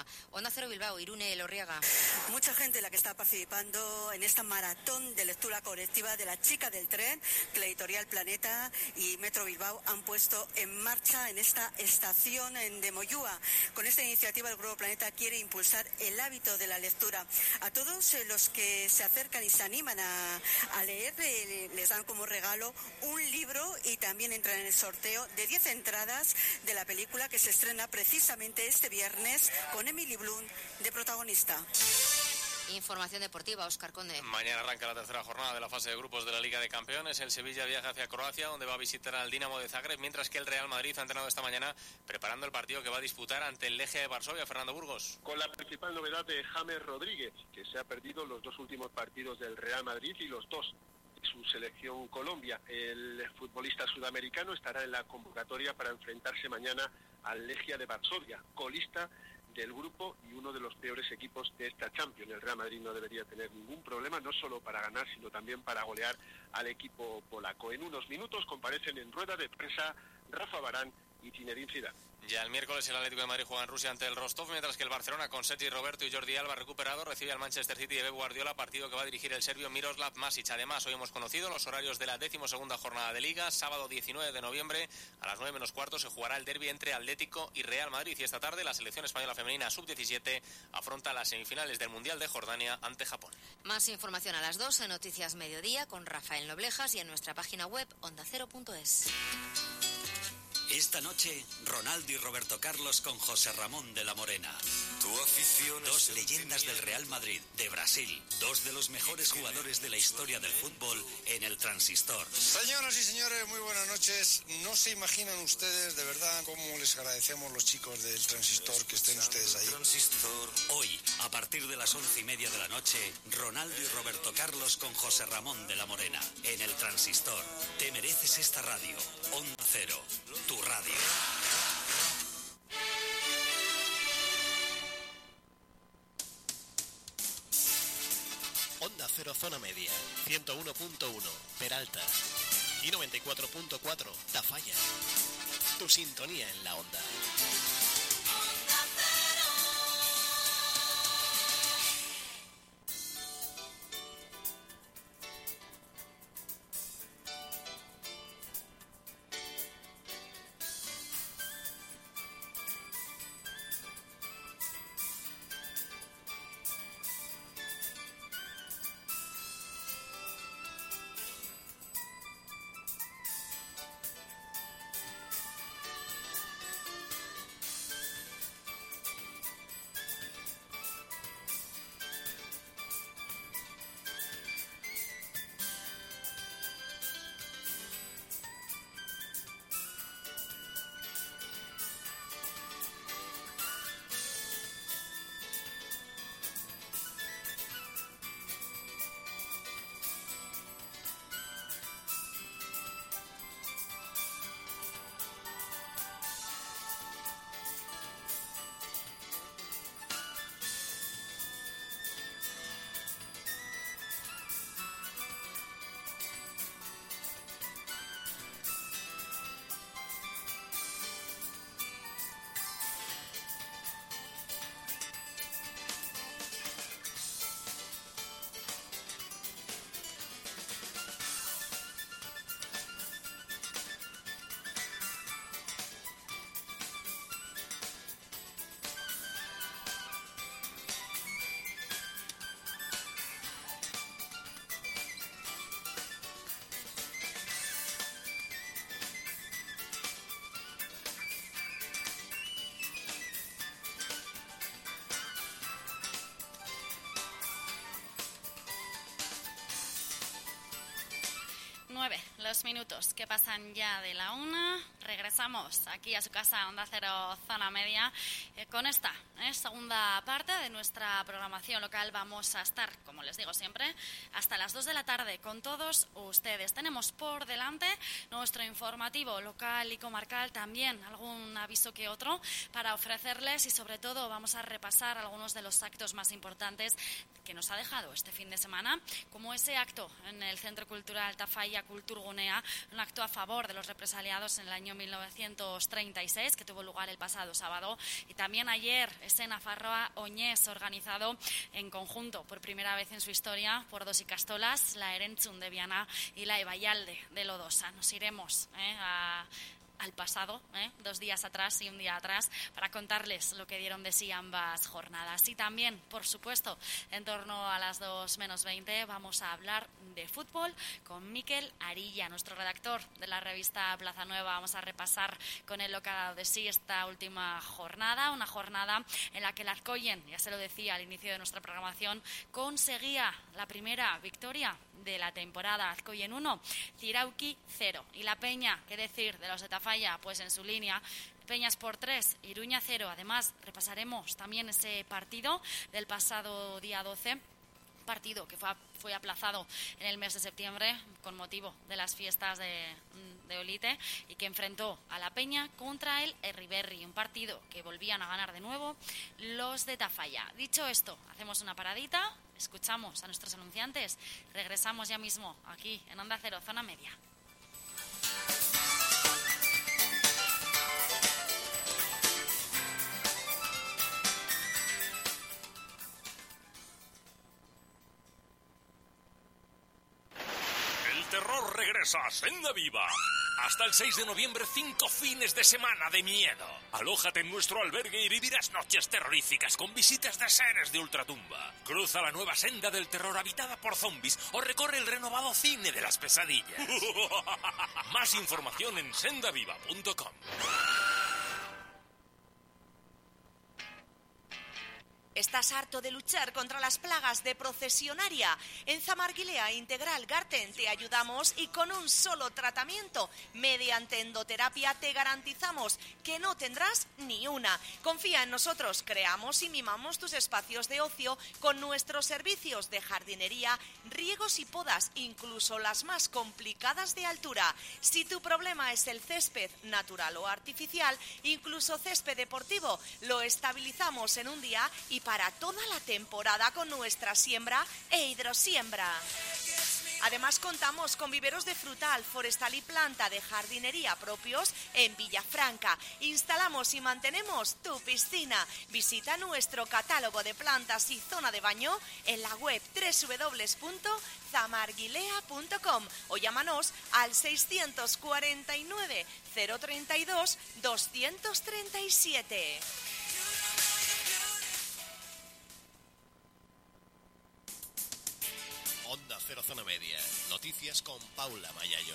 Onda Cero Bilbao, Irune Elorriaga. Mucha gente la que está participando en esta maratón de lectura colectiva de La chica del tren, que la editorial Planeta y Metro Bilbao han puesto en marcha en esta estación de Moyúa. Con esta iniciativa el Grupo Planeta quiere impulsar el hábito de la lectura. A todos los que se acercan y se animan a leer, les dan como regalo un libro y también entran en el sorteo de 10 entradas de la película que se estrena precisamente este viernes con Emily Blunt de protagonista. Información deportiva, Óscar Conde. Mañana arranca la tercera jornada de la fase de grupos de la Liga de Campeones. El Sevilla viaja hacia Croacia, donde va a visitar al Dinamo de Zagreb, mientras que el Real Madrid ha entrenado esta mañana preparando el partido que va a disputar ante el Legia de Varsovia. Fernando Burgos. Con la principal novedad de James Rodríguez, que se ha perdido los 2 últimos partidos del Real Madrid y los 2 de su selección Colombia. El futbolista sudamericano estará en la convocatoria para enfrentarse mañana al Legia de Varsovia, colista del grupo y uno de los peores equipos de esta Champions. El Real Madrid no debería tener ningún problema, no solo para ganar, sino también para golear al equipo polaco. En unos minutos comparecen en rueda de prensa Rafa Varane y Zinedine Zidane. Ya el miércoles el Atlético de Madrid juega en Rusia ante el Rostov, mientras que el Barcelona, con Sergi Roberto y Jordi Alba recuperado, recibe al Manchester City de Pep Guardiola, partido que va a dirigir el serbio Miroslav Masic. Además, hoy hemos conocido los horarios de la 12ª jornada de Liga. Sábado 19 de noviembre a las 9 menos cuarto se jugará el derbi entre Atlético y Real Madrid. Y esta tarde la selección española femenina sub-17 afronta las semifinales del Mundial de Jordania ante Japón. Más información a las 2 en Noticias Mediodía con Rafael Noblejas y en nuestra página web ondacero.es. Esta noche, Ronaldo y Roberto Carlos con José Ramón de la Morena. Dos leyendas del Real Madrid, de Brasil. 2 de los mejores jugadores de la historia del fútbol en el Transistor. Señoras y señores, muy buenas noches. No se imaginan ustedes, de verdad, cómo les agradecemos los chicos del Transistor que estén ustedes ahí. Hoy, a partir de las 11:30 de la noche, Ronaldo y Roberto Carlos con José Ramón de la Morena. En el Transistor. Te mereces esta radio. Onda Cero. Tu radio. Onda Cero Zona Media, 101.1 Peralta y 94.4 Tafalla. Tu sintonía en la onda. Los minutos que pasan ya de la 1, regresamos aquí a su casa Onda Cero Zona Media con esta segunda parte de nuestra programación local. Vamos a estar, como les digo siempre, hasta las 2 de la tarde con todos ustedes. Tenemos por delante nuestro informativo local y comarcal, también algún aviso que otro para ofrecerles y sobre todo vamos a repasar algunos de los actos más importantes que nos ha dejado este fin de semana, como ese acto en el Centro Cultural Tafalla Kulturgunea, un acto a favor de los represaliados en el año 1936, que tuvo lugar el pasado sábado. Y también ayer ese Nafarroa Oñés, organizado en conjunto por primera vez en su historia por dos ikastolas, la Erentzun de Viana y la Ebayalde de Lodosa. Nos iremos al pasado, 2 días atrás y un día atrás, para contarles lo que dieron de sí ambas jornadas. Y también, por supuesto, en torno a las 2:20 vamos a hablar de fútbol con Mikel Arilla, nuestro redactor de la revista Plaza Nueva. Vamos a repasar con él lo que ha dado de sí esta última jornada, una jornada en la que el Arcoyen, ya se lo decía al inicio de nuestra programación, conseguía la primera victoria de la temporada. Arcoyen 1, Zirauki 0. Y la Peña, ¿qué decir de los de Tafalla? Pues en su línea, Peñas por 3, Iruña 0. Además, repasaremos también ese partido del pasado día 12, partido que fue aplazado en el mes de septiembre con motivo de las fiestas de Olite, y que enfrentó a la Peña contra el Erriberri, un partido que volvían a ganar de nuevo los de Tafalla. Dicho esto, hacemos una paradita, escuchamos a nuestros anunciantes, regresamos ya mismo aquí en Onda Cero, Zona Media. Terror regresa a Senda Viva. Hasta el 6 de noviembre, 5 fines de semana de miedo. Alójate en nuestro albergue y vivirás noches terroríficas con visitas de seres de ultratumba. Cruza la nueva senda del terror habitada por zombies o recorre el renovado cine de las pesadillas. Más información en sendaviva.com. ¿Estás harto de luchar contra las plagas de procesionaria? En Zamarguilea Integral Garten te ayudamos y con un solo tratamiento, mediante endoterapia, te garantizamos que no tendrás ni una. Confía en nosotros, creamos y mimamos tus espacios de ocio con nuestros servicios de jardinería, riegos y podas, incluso las más complicadas de altura. Si tu problema es el césped natural o artificial, incluso césped deportivo, lo estabilizamos en un día y para toda la temporada con nuestra siembra e hidrosiembra. Además, contamos con viveros de frutal, forestal y planta de jardinería propios en Villafranca. Instalamos y mantenemos tu piscina. Visita nuestro catálogo de plantas y zona de baño en la web www.zamarguilea.com o llámanos al 649 032 237. Onda Cero Zona Media. Noticias con Paula Mayayo.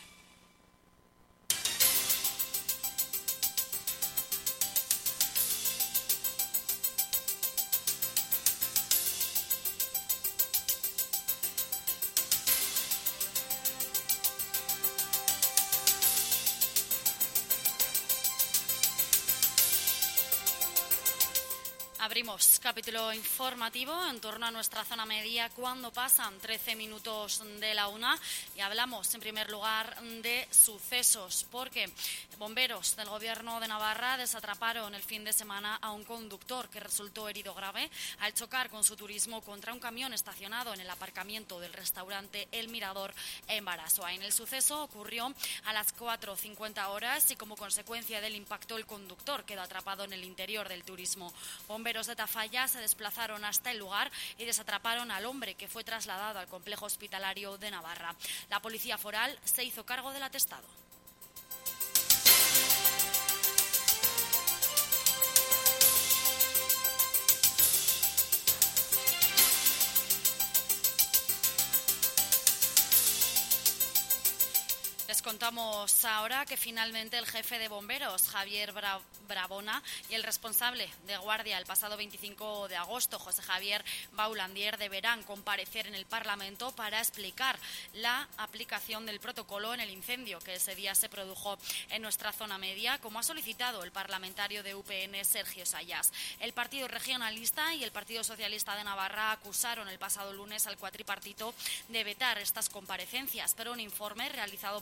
Abrimos capítulo informativo en torno a nuestra zona media cuando pasan 13 minutos de la 1 y hablamos en primer lugar de sucesos porque bomberos del Gobierno de Navarra desatraparon el fin de semana a un conductor que resultó herido grave al chocar con su turismo contra un camión estacionado en el aparcamiento del restaurante El Mirador en Barasoa. En el suceso ocurrió a las 4:50 horas y como consecuencia del impacto el conductor quedó atrapado en el interior del turismo. Bomberos de Tafalla se desplazaron hasta el lugar y desatraparon al hombre, que fue trasladado al complejo hospitalario de Navarra. La policía foral se hizo cargo del atestado. Les contamos ahora que finalmente el jefe de bomberos, Javier Bravona, y el responsable de guardia el pasado 25 de agosto, José Javier Baulandier, deberán comparecer en el Parlamento para explicar la aplicación del protocolo en el incendio que ese día se produjo en nuestra zona media, como ha solicitado el parlamentario de UPN, Sergio Sayas. El Partido Regionalista y el Partido Socialista de Navarra acusaron el pasado lunes al cuatripartito de vetar estas comparecencias, pero un informe realizado por los servicios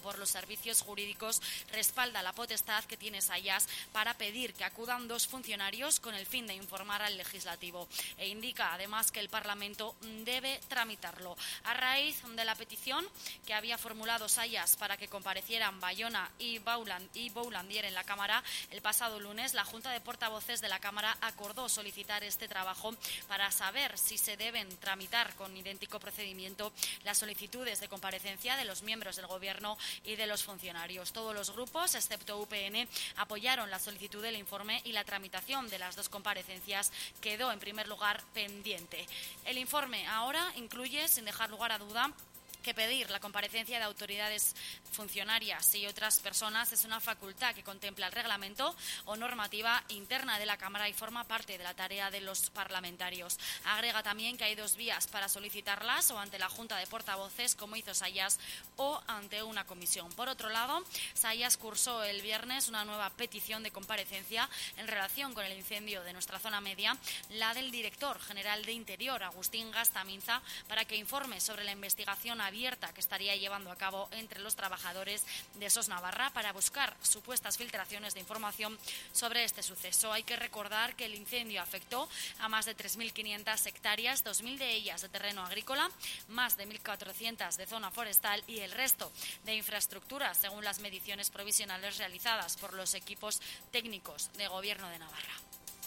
Servicios Jurídicos respalda la potestad que tiene Sayas para pedir que acudan 2 funcionarios con el fin de informar al Legislativo e indica además que el Parlamento debe tramitarlo. A raíz de la petición que había formulado Sayas para que comparecieran Bayona y Boulandier en la Cámara, el pasado lunes la Junta de Portavoces de la Cámara acordó solicitar este trabajo para saber si se deben tramitar con idéntico procedimiento las solicitudes de comparecencia de los miembros del Gobierno y de los funcionarios. Todos los grupos, excepto UPN, apoyaron la solicitud del informe y la tramitación de las 2 comparecencias quedó en primer lugar pendiente. El informe ahora incluye, sin dejar lugar a duda, que pedir la comparecencia de autoridades funcionarias y otras personas es una facultad que contempla el reglamento o normativa interna de la Cámara y forma parte de la tarea de los parlamentarios. Agrega también que hay 2 vías para solicitarlas, o ante la Junta de Portavoces, como hizo Sayas, o ante una comisión. Por otro lado, Sayas cursó el viernes una nueva petición de comparecencia en relación con el incendio de nuestra zona media, la del director general de Interior, Agustín Gastaminza, para que informe sobre la investigación abierta que estaría llevando a cabo entre los trabajadores de SOS Navarra para buscar supuestas filtraciones de información sobre este suceso. Hay que recordar que el incendio afectó a más de 3.500 hectáreas, 2.000 de ellas de terreno agrícola, más de 1.400 de zona forestal y el resto de infraestructuras, según las mediciones provisionales realizadas por los equipos técnicos de Gobierno de Navarra.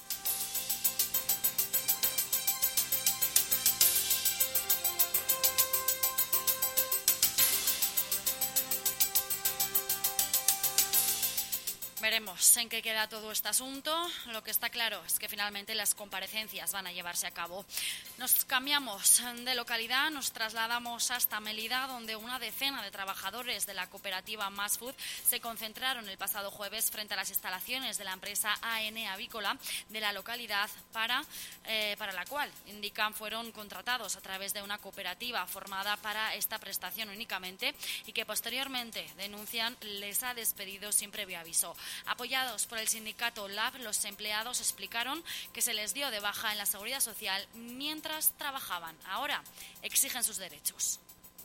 Veremos en qué queda todo este asunto. Lo que está claro es que finalmente las comparecencias van a llevarse a cabo. Nos cambiamos de localidad, nos trasladamos hasta Mélida, donde una decena de trabajadores de la cooperativa Masfood se concentraron el pasado jueves frente a las instalaciones de la empresa AN Avícola de la localidad para la cual, indican, fueron contratados a través de una cooperativa formada para esta prestación únicamente y que posteriormente, denuncian, les ha despedido sin previo aviso. Apoyados por el sindicato LAB, los empleados explicaron que se les dio de baja en la Seguridad Social mientras trabajaban. Ahora exigen sus derechos.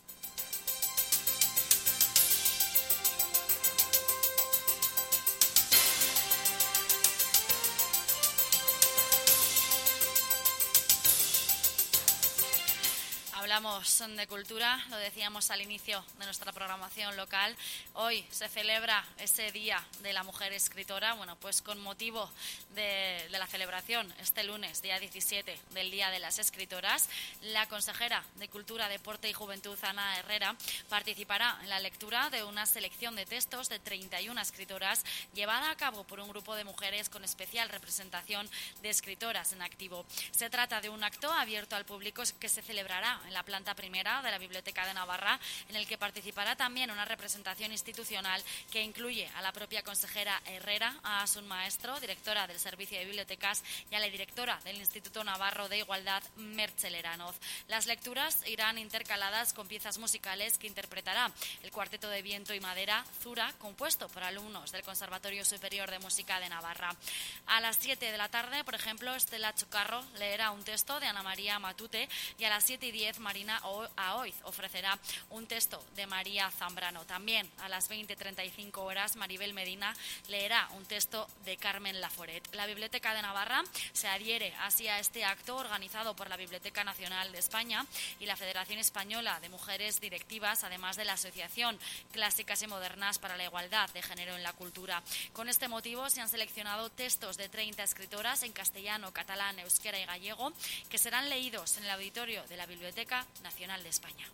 Hablamos de cultura, lo decíamos al inicio de nuestra programación local. Hoy se celebra ese Día de la Mujer Escritora. Bueno, pues con motivo de la celebración este lunes, día 17, del Día de las Escritoras, la consejera de Cultura, Deporte y Juventud, Ana Herrera, participará en la lectura de una selección de textos de 31 escritoras llevada a cabo por un grupo de mujeres con especial representación de escritoras en activo. Se trata de un acto abierto al público que se celebrará en la planta primera de la Biblioteca de Navarra, en el que participará también una representación institucional que incluye a la propia consejera Herrera, a Asun Maestro, directora del Servicio de Bibliotecas, y a la directora del Instituto Navarro de Igualdad, Mertxe Leranoz. Las lecturas irán intercaladas con piezas musicales que interpretará el Cuarteto de Viento y Madera Zura, compuesto por alumnos del Conservatorio Superior de Música de Navarra. A las 7 de la tarde, por ejemplo, Estela Chocarro leerá un texto de Ana María Matute, y a las 7:10 Marina Aoiz ofrecerá un texto de María Zambrano. También a las 20:35 horas Maribel Medina leerá un texto de Carmen Laforet. La Biblioteca de Navarra se adhiere así a este acto organizado por la Biblioteca Nacional de España y la Federación Española de Mujeres Directivas, además de la Asociación Clásicas y Modernas para la Igualdad de Género en la Cultura. Con este motivo se han seleccionado textos de 30 escritoras en castellano, catalán, euskera y gallego que serán leídos en el auditorio de la Biblioteca Nacional de España.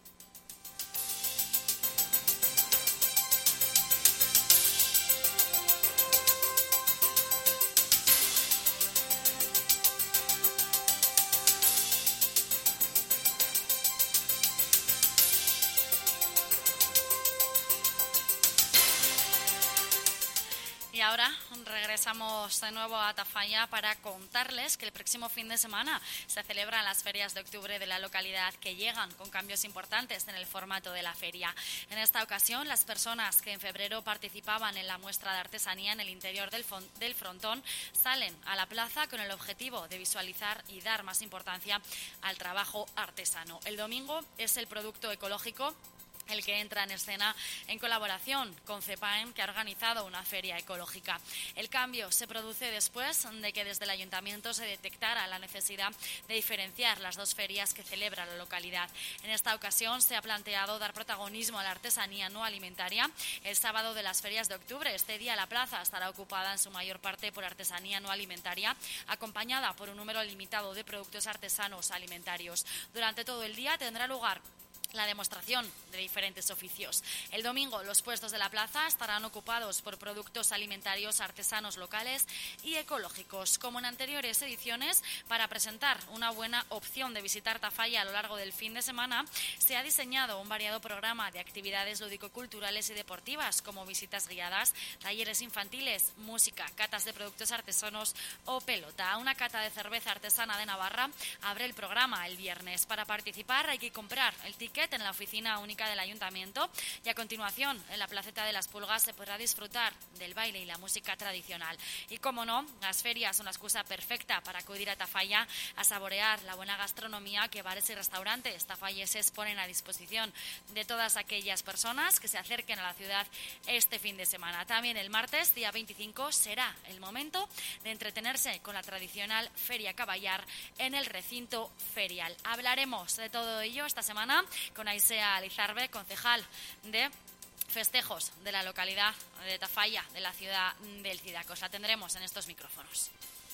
Y ahora regresamos de nuevo a Tafalla para contarles que el próximo fin de semana se celebran las ferias de octubre de la localidad, que llegan con cambios importantes en el formato de la feria. En esta ocasión, las personas que en febrero participaban en la muestra de artesanía en el interior del frontón salen a la plaza con el objetivo de visualizar y dar más importancia al trabajo artesano. El domingo es el producto ecológico el que entra en escena en colaboración con CEPAEN, que ha organizado una feria ecológica. El cambio se produce después de que desde el Ayuntamiento se detectara la necesidad de diferenciar las dos ferias que celebra la localidad. En esta ocasión se ha planteado dar protagonismo a la artesanía no alimentaria. El sábado de las ferias de octubre, este día la plaza estará ocupada en su mayor parte por artesanía no alimentaria, acompañada por un número limitado de productos artesanos alimentarios. Durante todo el día tendrá lugar la demostración de diferentes oficios. El domingo los puestos de la plaza estarán ocupados por productos alimentarios artesanos locales y ecológicos. Como en anteriores ediciones, para presentar una buena opción de visitar Tafalla a lo largo del fin de semana, se ha diseñado un variado programa de actividades lúdico-culturales y deportivas, como visitas guiadas, talleres infantiles, música, catas de productos artesanos o pelota. Una cata de cerveza artesana de Navarra abre el programa el viernes. Para participar hay que comprar el ticket en la oficina única del Ayuntamiento y a continuación en la Placeta de las Pulgas se podrá disfrutar del baile y la música tradicional. Y como no, las ferias son la excusa perfecta para acudir a Tafalla a saborear la buena gastronomía que bares y restaurantes tafalleses ponen a disposición de todas aquellas personas que se acerquen a la ciudad este fin de semana. También el martes, día 25, será el momento de entretenerse con la tradicional Feria Caballar en el recinto ferial. Hablaremos de todo ello esta semana con Aisea Lizarbe, concejal de festejos de la localidad de Tafalla, de la ciudad del Cidacos. La tendremos en estos micrófonos.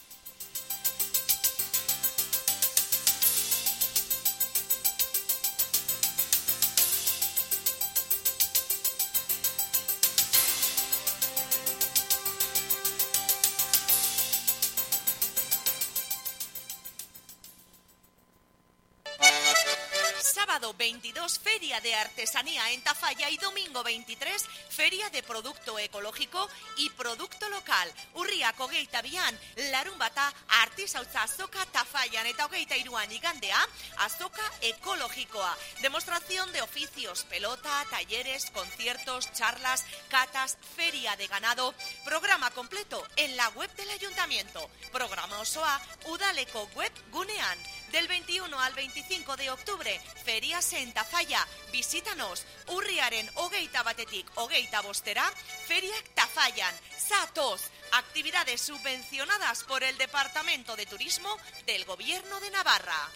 Sábado 22, Feria de Artesanía en Tafalla y domingo 23, Feria de Producto Ecológico y Producto Local. Urriak 22, larunbata artisautza azoka Tafallan eta 23 igandea, azoka ekologikoa. Demostración de oficios, pelota, talleres, conciertos, charlas, catas, feria de ganado. Programa completo en la web del Ayuntamiento. Programa osoa udaleko web gunean. Del 21 al 25 de octubre, Ferias en Tafalla. Visítanos. Urriaren 21-tik 25, Feriak Tafallan. Zatoz. Actividades subvencionadas por el Departamento de Turismo del Gobierno de Navarra.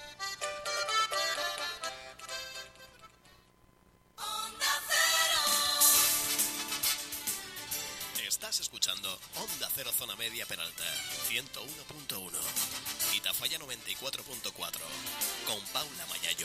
Estás escuchando Onda Cero Zona Media Peralta 101.1 y Tafalla 94.4 con Paula Mayayo.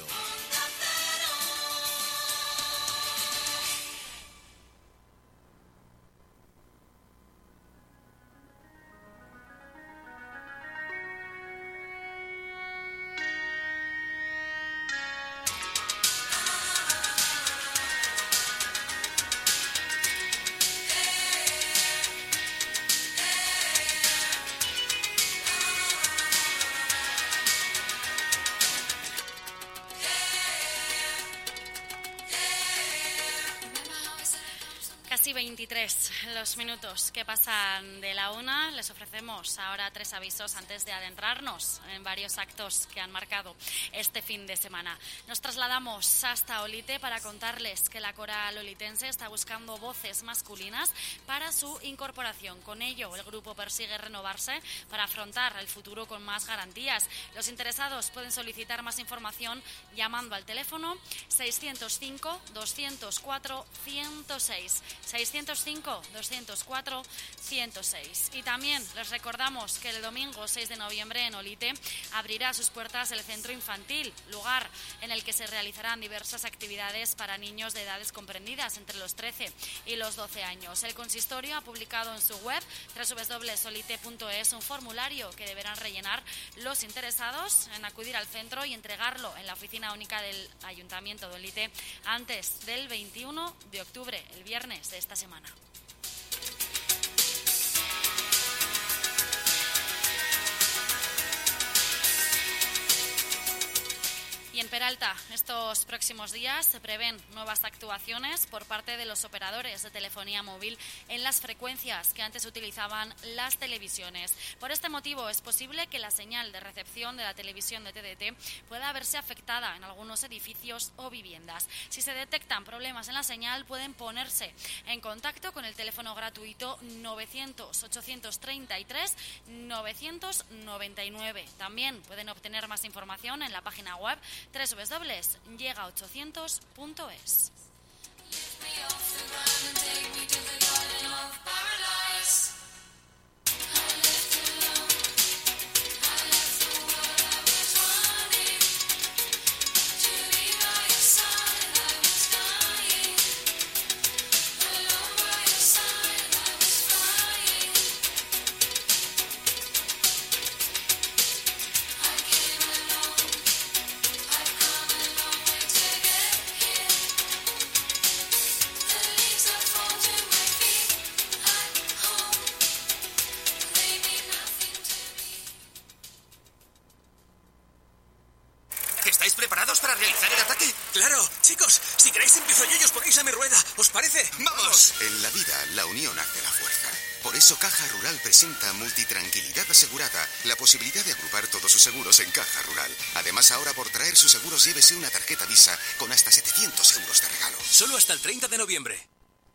Casi 23 los minutos que pasan de la una. Les ofrecemos ahora 3 avisos antes de adentrarnos en varios actos que han marcado este fin de semana. Nos trasladamos hasta Olite para contarles que la coral olitense está buscando voces masculinas para su incorporación. Con ello, el grupo persigue renovarse para afrontar el futuro con más garantías. Los interesados pueden solicitar más información llamando al teléfono 605 204 106. 605 204 106. Y también les recordamos que el domingo 6 de noviembre en Olite abrirá sus puertas el centro infantil, lugar en el que se realizarán diversas actividades para niños de edades comprendidas entre los 13 y los 12 años. El consistorio ha publicado en su web www.olite.es un formulario que deberán rellenar los interesados en acudir al centro y entregarlo en la oficina única del Ayuntamiento de Olite antes del 21 de octubre, el viernes de esta semana. Y En Peralta, estos próximos días se prevén nuevas actuaciones por parte de los operadores de telefonía móvil en las frecuencias que antes utilizaban las televisiones. Por este motivo, es posible que la señal de recepción de la televisión de TDT pueda verse afectada en algunos edificios o viviendas. Si se detectan problemas en la señal, pueden ponerse en contacto con el teléfono gratuito 900-833-999. También pueden obtener más información en la página web www.llega800.es. ¿Estáis preparados para realizar el ataque? Claro, chicos, si queréis empiezo yo y os ponéis a mi rueda. ¿Os parece? ¡Vamos! En la vida, la unión hace la fuerza. Por eso Caja Rural presenta Multitranquilidad Asegurada, la posibilidad de agrupar todos sus seguros en Caja Rural. Además, ahora por traer sus seguros llévese una tarjeta Visa con hasta 700 euros de regalo. Solo hasta el 30 de noviembre.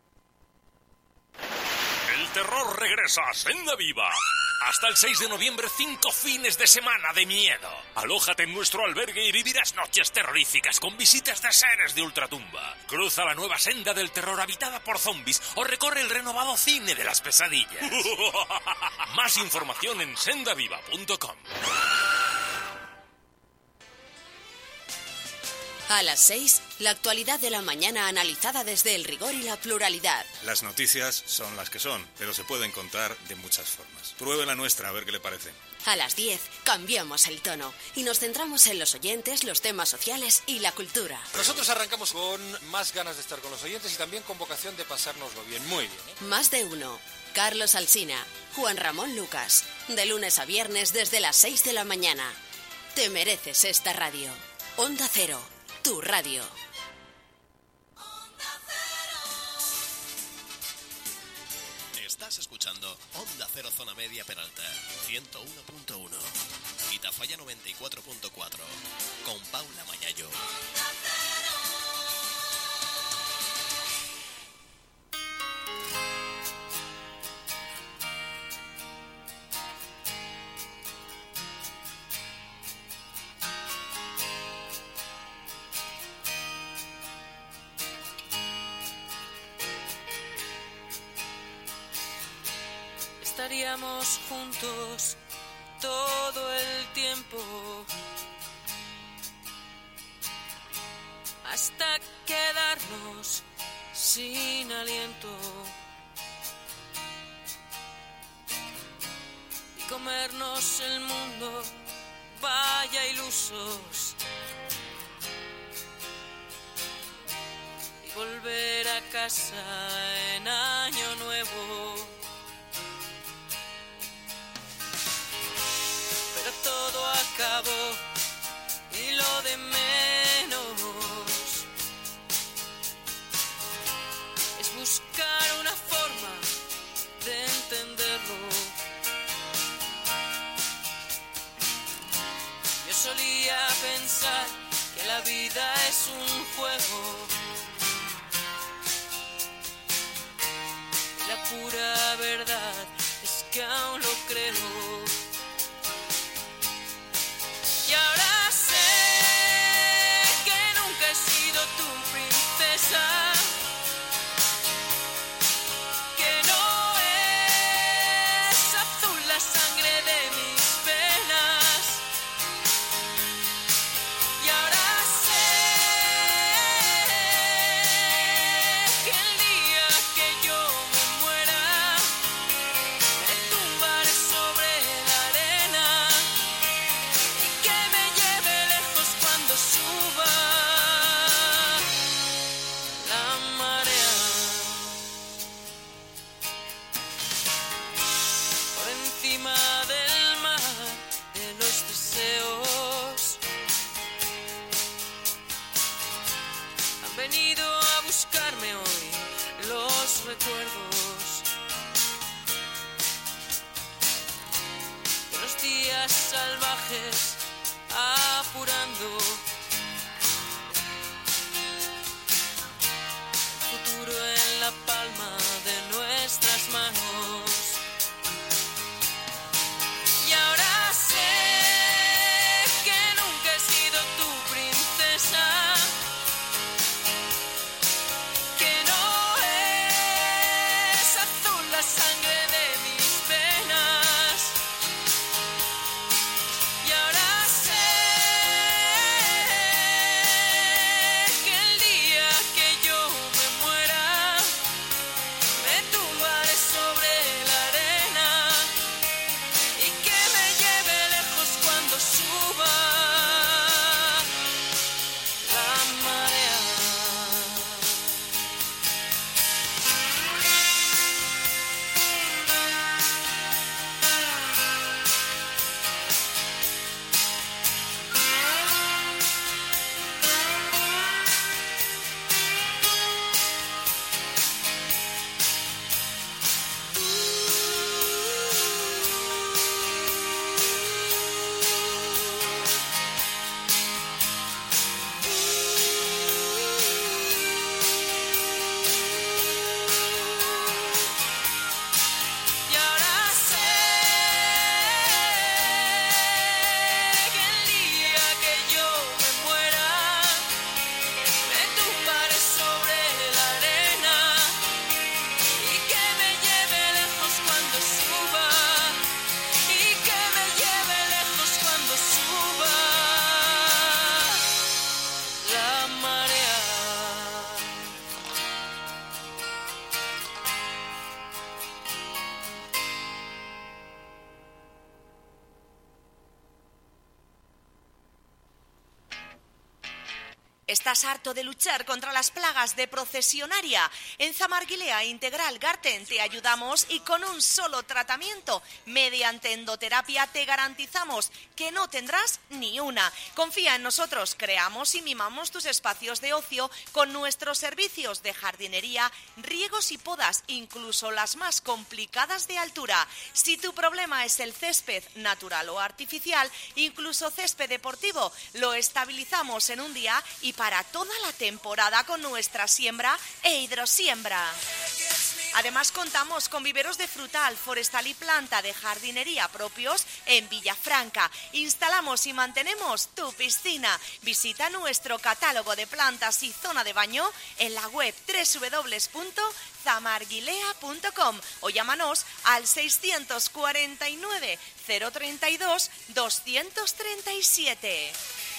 El terror regresa a Senda Viva. Hasta el 6 de noviembre, 5 fines de semana de miedo. Alójate en nuestro albergue y vivirás noches terroríficas con visitas de seres de ultratumba. Cruza la nueva senda del terror habitada por zombies o recorre el renovado cine de las pesadillas. Más información en sendaviva.com. A las 6, la actualidad de la mañana analizada desde el rigor y la pluralidad. Las noticias son las que son, pero se pueden contar de muchas formas. Pruebe la nuestra, a ver qué le parece. A las 10, cambiamos el tono y nos centramos en los oyentes, los temas sociales y la cultura. Nosotros arrancamos con más ganas de estar con los oyentes y también con vocación de pasárnoslo bien, muy bien. Más de uno. Carlos Alsina, Juan Ramón Lucas. De lunes a viernes desde las 6 de la mañana. Te mereces esta radio. Onda Cero. Tu radio. Estás escuchando Onda Cero Zona Media Peralta 101.1 y Tafalla 94.4 con Paula Mañayo. Estaríamos juntos todo el tiempo hasta quedarnos sin aliento y comernos el mundo, vaya ilusos, y volver a casa en año nuevo. Pero todo acabó y lo de menos es buscar una forma de entenderlo. Yo solía pensar que la vida es un juego y la pura verdad es que aún lo creo. Y ahora sé que nunca he sido tu princesa, que no es azul la sangre de mis venas. Y ahora sé que el día que yo me muera, me tumbaré sobre la arena y que me lleve lejos cuando suba la días salvajes apurando. El futuro en la palma de nuestras manos. Y ahora sé que nunca he sido tu princesa, que no es azul la sangre de mis venas. Y ahora sé que el día que yo me muera, me tumbaré sobre la arena y que me lleve lejos cuando suba la marea. Y ahora sé que el día que yo me muera, me tumbaré sobre la arena y que me lleve lejos cuando suba, y que me lleve lejos cuando suba la marea. ¿Estás harto de luchar contra las plagas de procesionaria? En Zamarguilea Integral Garten te ayudamos y con un solo tratamiento, mediante endoterapia, te garantizamos que no tendrás ni una. Confía en nosotros, creamos y mimamos tus espacios de ocio con nuestros servicios de jardinería, riegos y podas, incluso las más complicadas de altura. Si tu problema es el césped natural o artificial, incluso césped deportivo, lo estabilizamos en un día y para toda la temporada con nuestra siembra e hidrosiembra. Además contamos con viveros de frutal, forestal y planta de jardinería propios en Villafranca. Instalamos y mantenemos tu piscina. Visita nuestro catálogo de plantas y zona de baño en la web www.zamarguilea.com o llámanos al 649 032 237.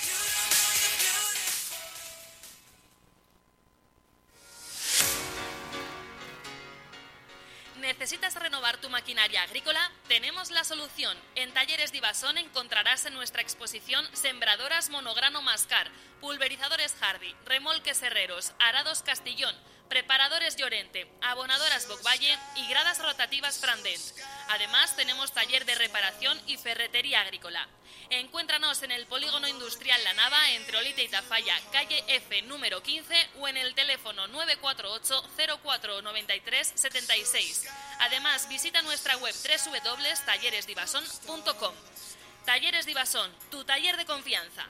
¿Necesitas renovar tu maquinaria agrícola? Tenemos la solución. En Talleres Divasón encontrarás en nuestra exposición sembradoras monograno Mascar, pulverizadores Hardy, remolques Herreros, arados Castillón, preparadores Llorente, abonadoras Bocvalle y gradas rotativas Frandent. Además, tenemos taller de reparación y ferretería agrícola. Encuéntranos en el Polígono Industrial La Nava, entre Olite y Tafalla, calle F número 15 o en el teléfono 948 04 93 76. Además, visita nuestra web www.talleresdivasón.com. Talleres Divasón, tu taller de confianza.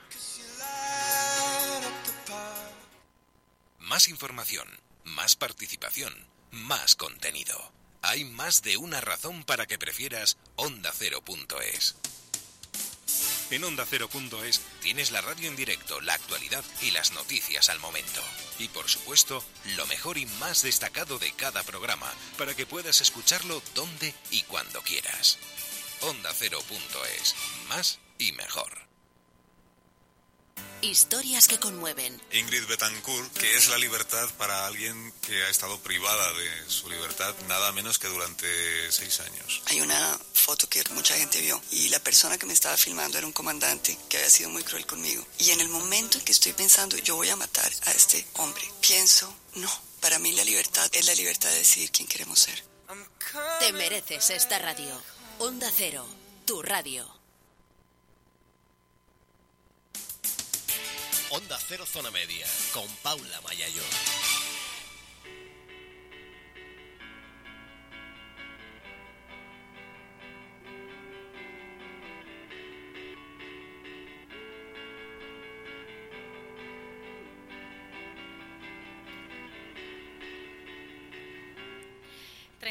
Más información, más participación, más contenido. Hay más de una razón para que prefieras OndaCero.es. En OndaCero.es tienes la radio en directo, la actualidad y las noticias al momento. Y por supuesto, lo mejor y más destacado de cada programa, para que puedas escucharlo donde y cuando quieras. OndaCero.es. Más y mejor. Historias que conmueven. Ingrid Betancourt, que es la libertad para alguien que ha estado privada de su libertad nada menos que durante 6 años. Hay una foto que mucha gente vio y la persona que me estaba filmando era un comandante que había sido muy cruel conmigo. Y en el momento en que estoy pensando, yo voy a matar a este hombre, pienso, no, para mí la libertad es la libertad de decidir quién queremos ser. Te mereces esta radio. Onda Cero, tu radio. Onda Cero Zona Media, con Paula Mayayo.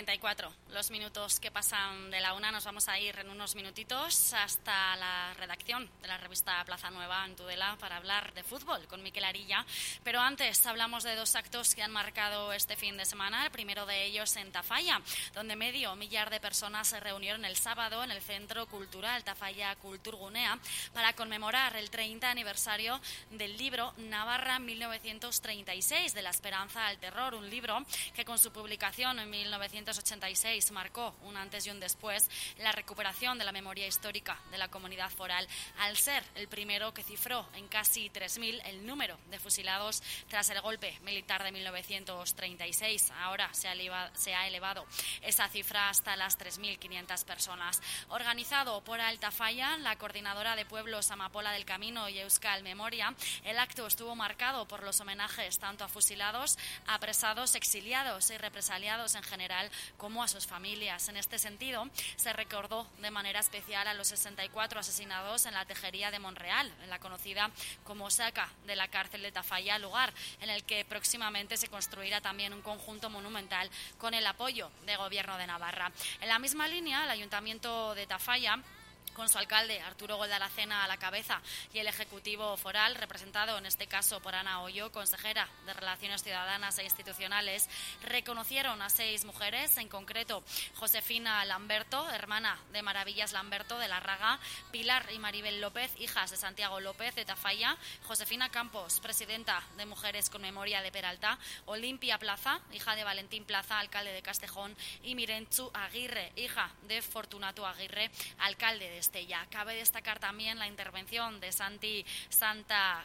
34 los minutos que pasan de la 1. Nos vamos a ir en unos minutitos hasta la redacción de la revista Plaza Nueva en Tudela para hablar de fútbol con Miquel Arilla. Pero antes hablamos de 2 actos que han marcado este fin de semana. El primero de ellos en Tafalla, donde 500.000 de personas se reunieron el sábado en el Centro Cultural Tafalla Kulturgunea para conmemorar el 30 aniversario del libro Navarra 1936, de la esperanza al terror, un libro que con su publicación en 1986 marcó un antes y un después en la recuperación de la memoria histórica de la comunidad foral, al ser el primero que cifró en casi 3.000 el número de fusilados tras el golpe militar de 1936. Ahora se ha elevado esa cifra hasta las 3.500 personas. Organizado por Altafalla, la coordinadora de pueblos Amapola del Camino y Euskal Memoria, el acto estuvo marcado por los homenajes tanto a fusilados, apresados, exiliados y represaliados en general, como a sus familias. En este sentido, se recordó de manera especial a los 64 asesinados en la Tejería de Monreal, en la conocida como Saca de la cárcel de Tafalla, lugar en el que próximamente se construirá también un conjunto monumental con el apoyo del Gobierno de Navarra. En la misma línea, el Ayuntamiento de Tafalla, con su alcalde Arturo Goldalacena a la cabeza y el Ejecutivo Foral, representado en este caso por Ana Ollo, consejera de Relaciones Ciudadanas e Institucionales, reconocieron a 6 mujeres, en concreto Josefina Lamberto, hermana de Maravillas Lamberto de la Raga, Pilar y Maribel López, hijas de Santiago López de Tafalla, Josefina Campos, presidenta de Mujeres con Memoria de Peralta, Olimpia Plaza, hija de Valentín Plaza, alcalde de Castejón, y Mirentzu Aguirre, hija de Fortunato Aguirre, alcalde de Estella. Cabe destacar también la intervención de Santa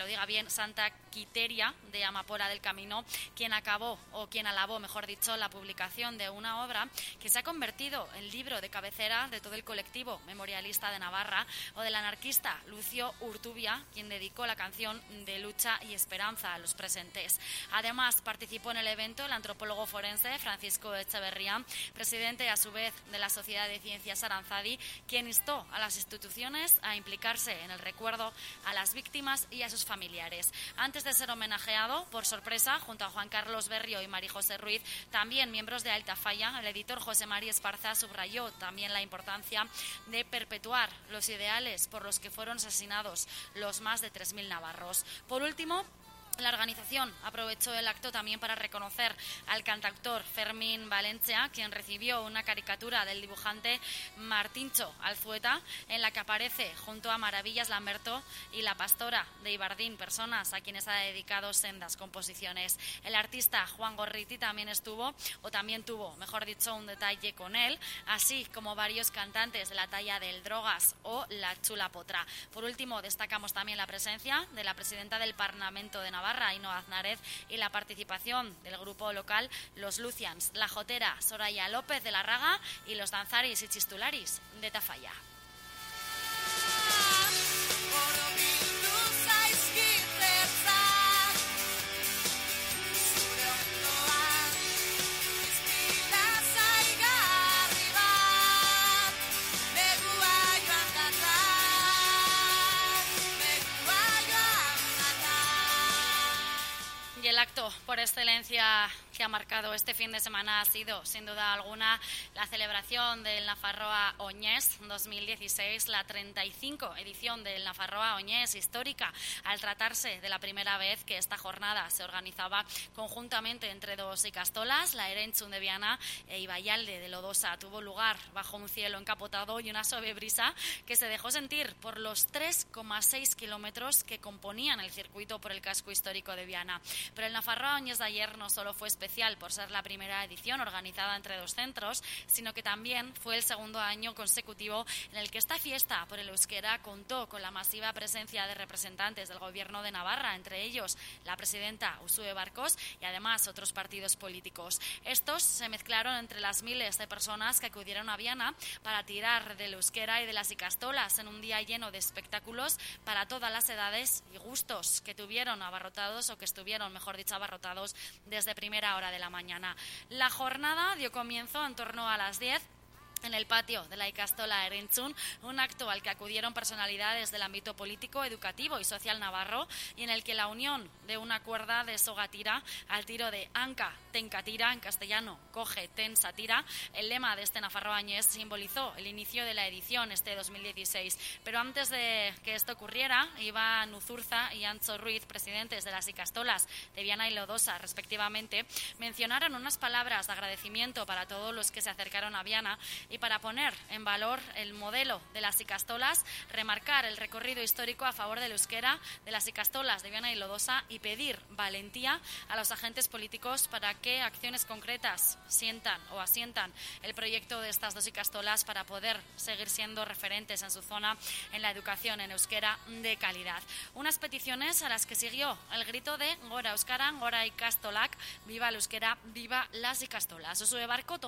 Quiteria de Amapola del Camino, quien alabó, mejor dicho, la publicación de una obra que se ha convertido en libro de cabecera de todo el colectivo memorialista de Navarra, o del anarquista Lucio Urtubia, quien dedicó la canción de lucha y esperanza a los presentes. Además, participó en el evento el antropólogo forense Francisco Echeverría, presidente a su vez de la Sociedad de Ciencias Aranzadi, quien instó a las instituciones a implicarse en el recuerdo a las víctimas y a sus familiares. Antes de ser homenajeado, por sorpresa, junto a Juan Carlos Berrio y María José Ruiz, también miembros de Altafalla, el editor José María Esparza subrayó también la importancia de perpetuar los ideales por los que fueron asesinados los más de 3.000 navarros. Por último, la organización aprovechó el acto también para reconocer al cantautor Fermín Valencia, quien recibió una caricatura del dibujante Martíncho Alzueta, en la que aparece junto a Maravillas Lamberto y la pastora de Ibardín, personas a quienes ha dedicado sendas composiciones. El artista Juan Gorriti también tuvo, mejor dicho, un detalle con él, así como varios cantantes de la talla del Drogas o la Chula Potra. Por último, destacamos también la presencia de la presidenta del Parlamento de Navarra, Ainhoa Aznárez, y la participación del grupo local Los Lucians, la jotera Soraya López de la Raga y los danzaris y chistularis de Tafalla. Y el acto por excelencia que ha marcado este fin de semana ha sido, sin duda alguna, la celebración del Nafarroa Oñés 2016, la 35 edición del Nafarroa Oñés histórica, al tratarse de la primera vez que esta jornada se organizaba conjuntamente entre 2 ikastolas, la Erentzun de Viana e Ibayalde de Lodosa. Tuvo lugar bajo un cielo encapotado y una suave brisa que se dejó sentir por los 3,6 kilómetros que componían el circuito por el casco histórico de Viana. Pero el Nafarroa Oñés de ayer no solo fue especial por ser la primera edición organizada entre 2 centros, sino que también fue el segundo año consecutivo en el que esta fiesta por el euskera contó con la masiva presencia de representantes del Gobierno de Navarra, entre ellos la presidenta Uxue Barkos y además otros partidos políticos. Estos se mezclaron entre las miles de personas que acudieron a Viana para tirar del euskera y de las ikastolas en un día lleno de espectáculos para todas las edades y gustos, que estuvieron mejor dicho, abarrotados desde primera hora de la mañana. La jornada dio comienzo en torno a las 10 en el patio de la Ikastola Erentzun, un acto al que acudieron personalidades del ámbito político, educativo y social navarro, y en el que la unión de una cuerda de soga tira al tiro de Anca Tencatira, en castellano, coge, ten, satira, el lema de este nafarroañés simbolizó el inicio de la edición este 2016. Pero antes de que esto ocurriera, Iván Uzurza y Antso Ruiz, presidentes de las Ikastolas de Viana y Lodosa, respectivamente, mencionaron unas palabras de agradecimiento para todos los que se acercaron a Viana y para poner en valor el modelo de las Ikastolas, remarcar el recorrido histórico a favor del euskera de las Ikastolas de Viana y Lodosa y pedir valentía a los agentes políticos para que acciones concretas sientan o asientan el proyecto de estas dos Ikastolas para poder seguir siendo referentes en su zona en la educación en euskera de calidad. Unas peticiones a las que siguió el grito de Gora Euskara, Gora Ikastolak, viva el euskera, viva las Ikastolas. Usue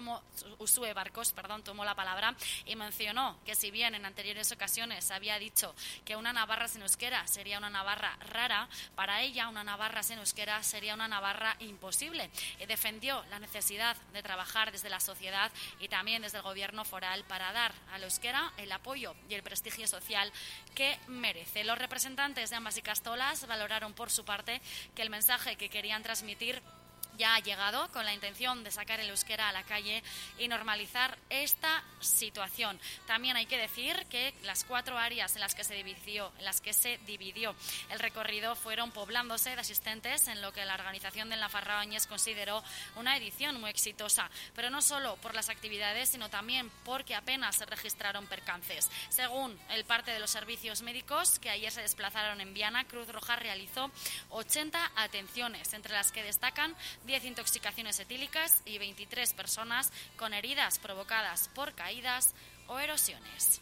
Barcos tomó la palabra y mencionó que si bien en anteriores ocasiones había dicho que una Navarra sin euskera sería una Navarra rara, para ella una Navarra sin euskera sería una Navarra imposible, y defendió la necesidad de trabajar desde la sociedad y también desde el gobierno foral para dar al euskera el apoyo y el prestigio social que merece. Los representantes de ambas Ikastolas valoraron por su parte que el mensaje que querían transmitir ya ha llegado, con la intención de sacar el euskera a la calle y normalizar esta situación. También hay que decir que las 4 áreas en las que se dividió el recorrido fueron poblándose de asistentes, en lo que la organización del Nafarroañés consideró una edición muy exitosa, pero no solo por las actividades, sino también porque apenas se registraron percances. Según el parte de los servicios médicos que ayer se desplazaron en Viana, Cruz Roja realizó 80 atenciones, entre las que destacan 10 intoxicaciones etílicas y 23 personas con heridas provocadas por caídas o erosiones.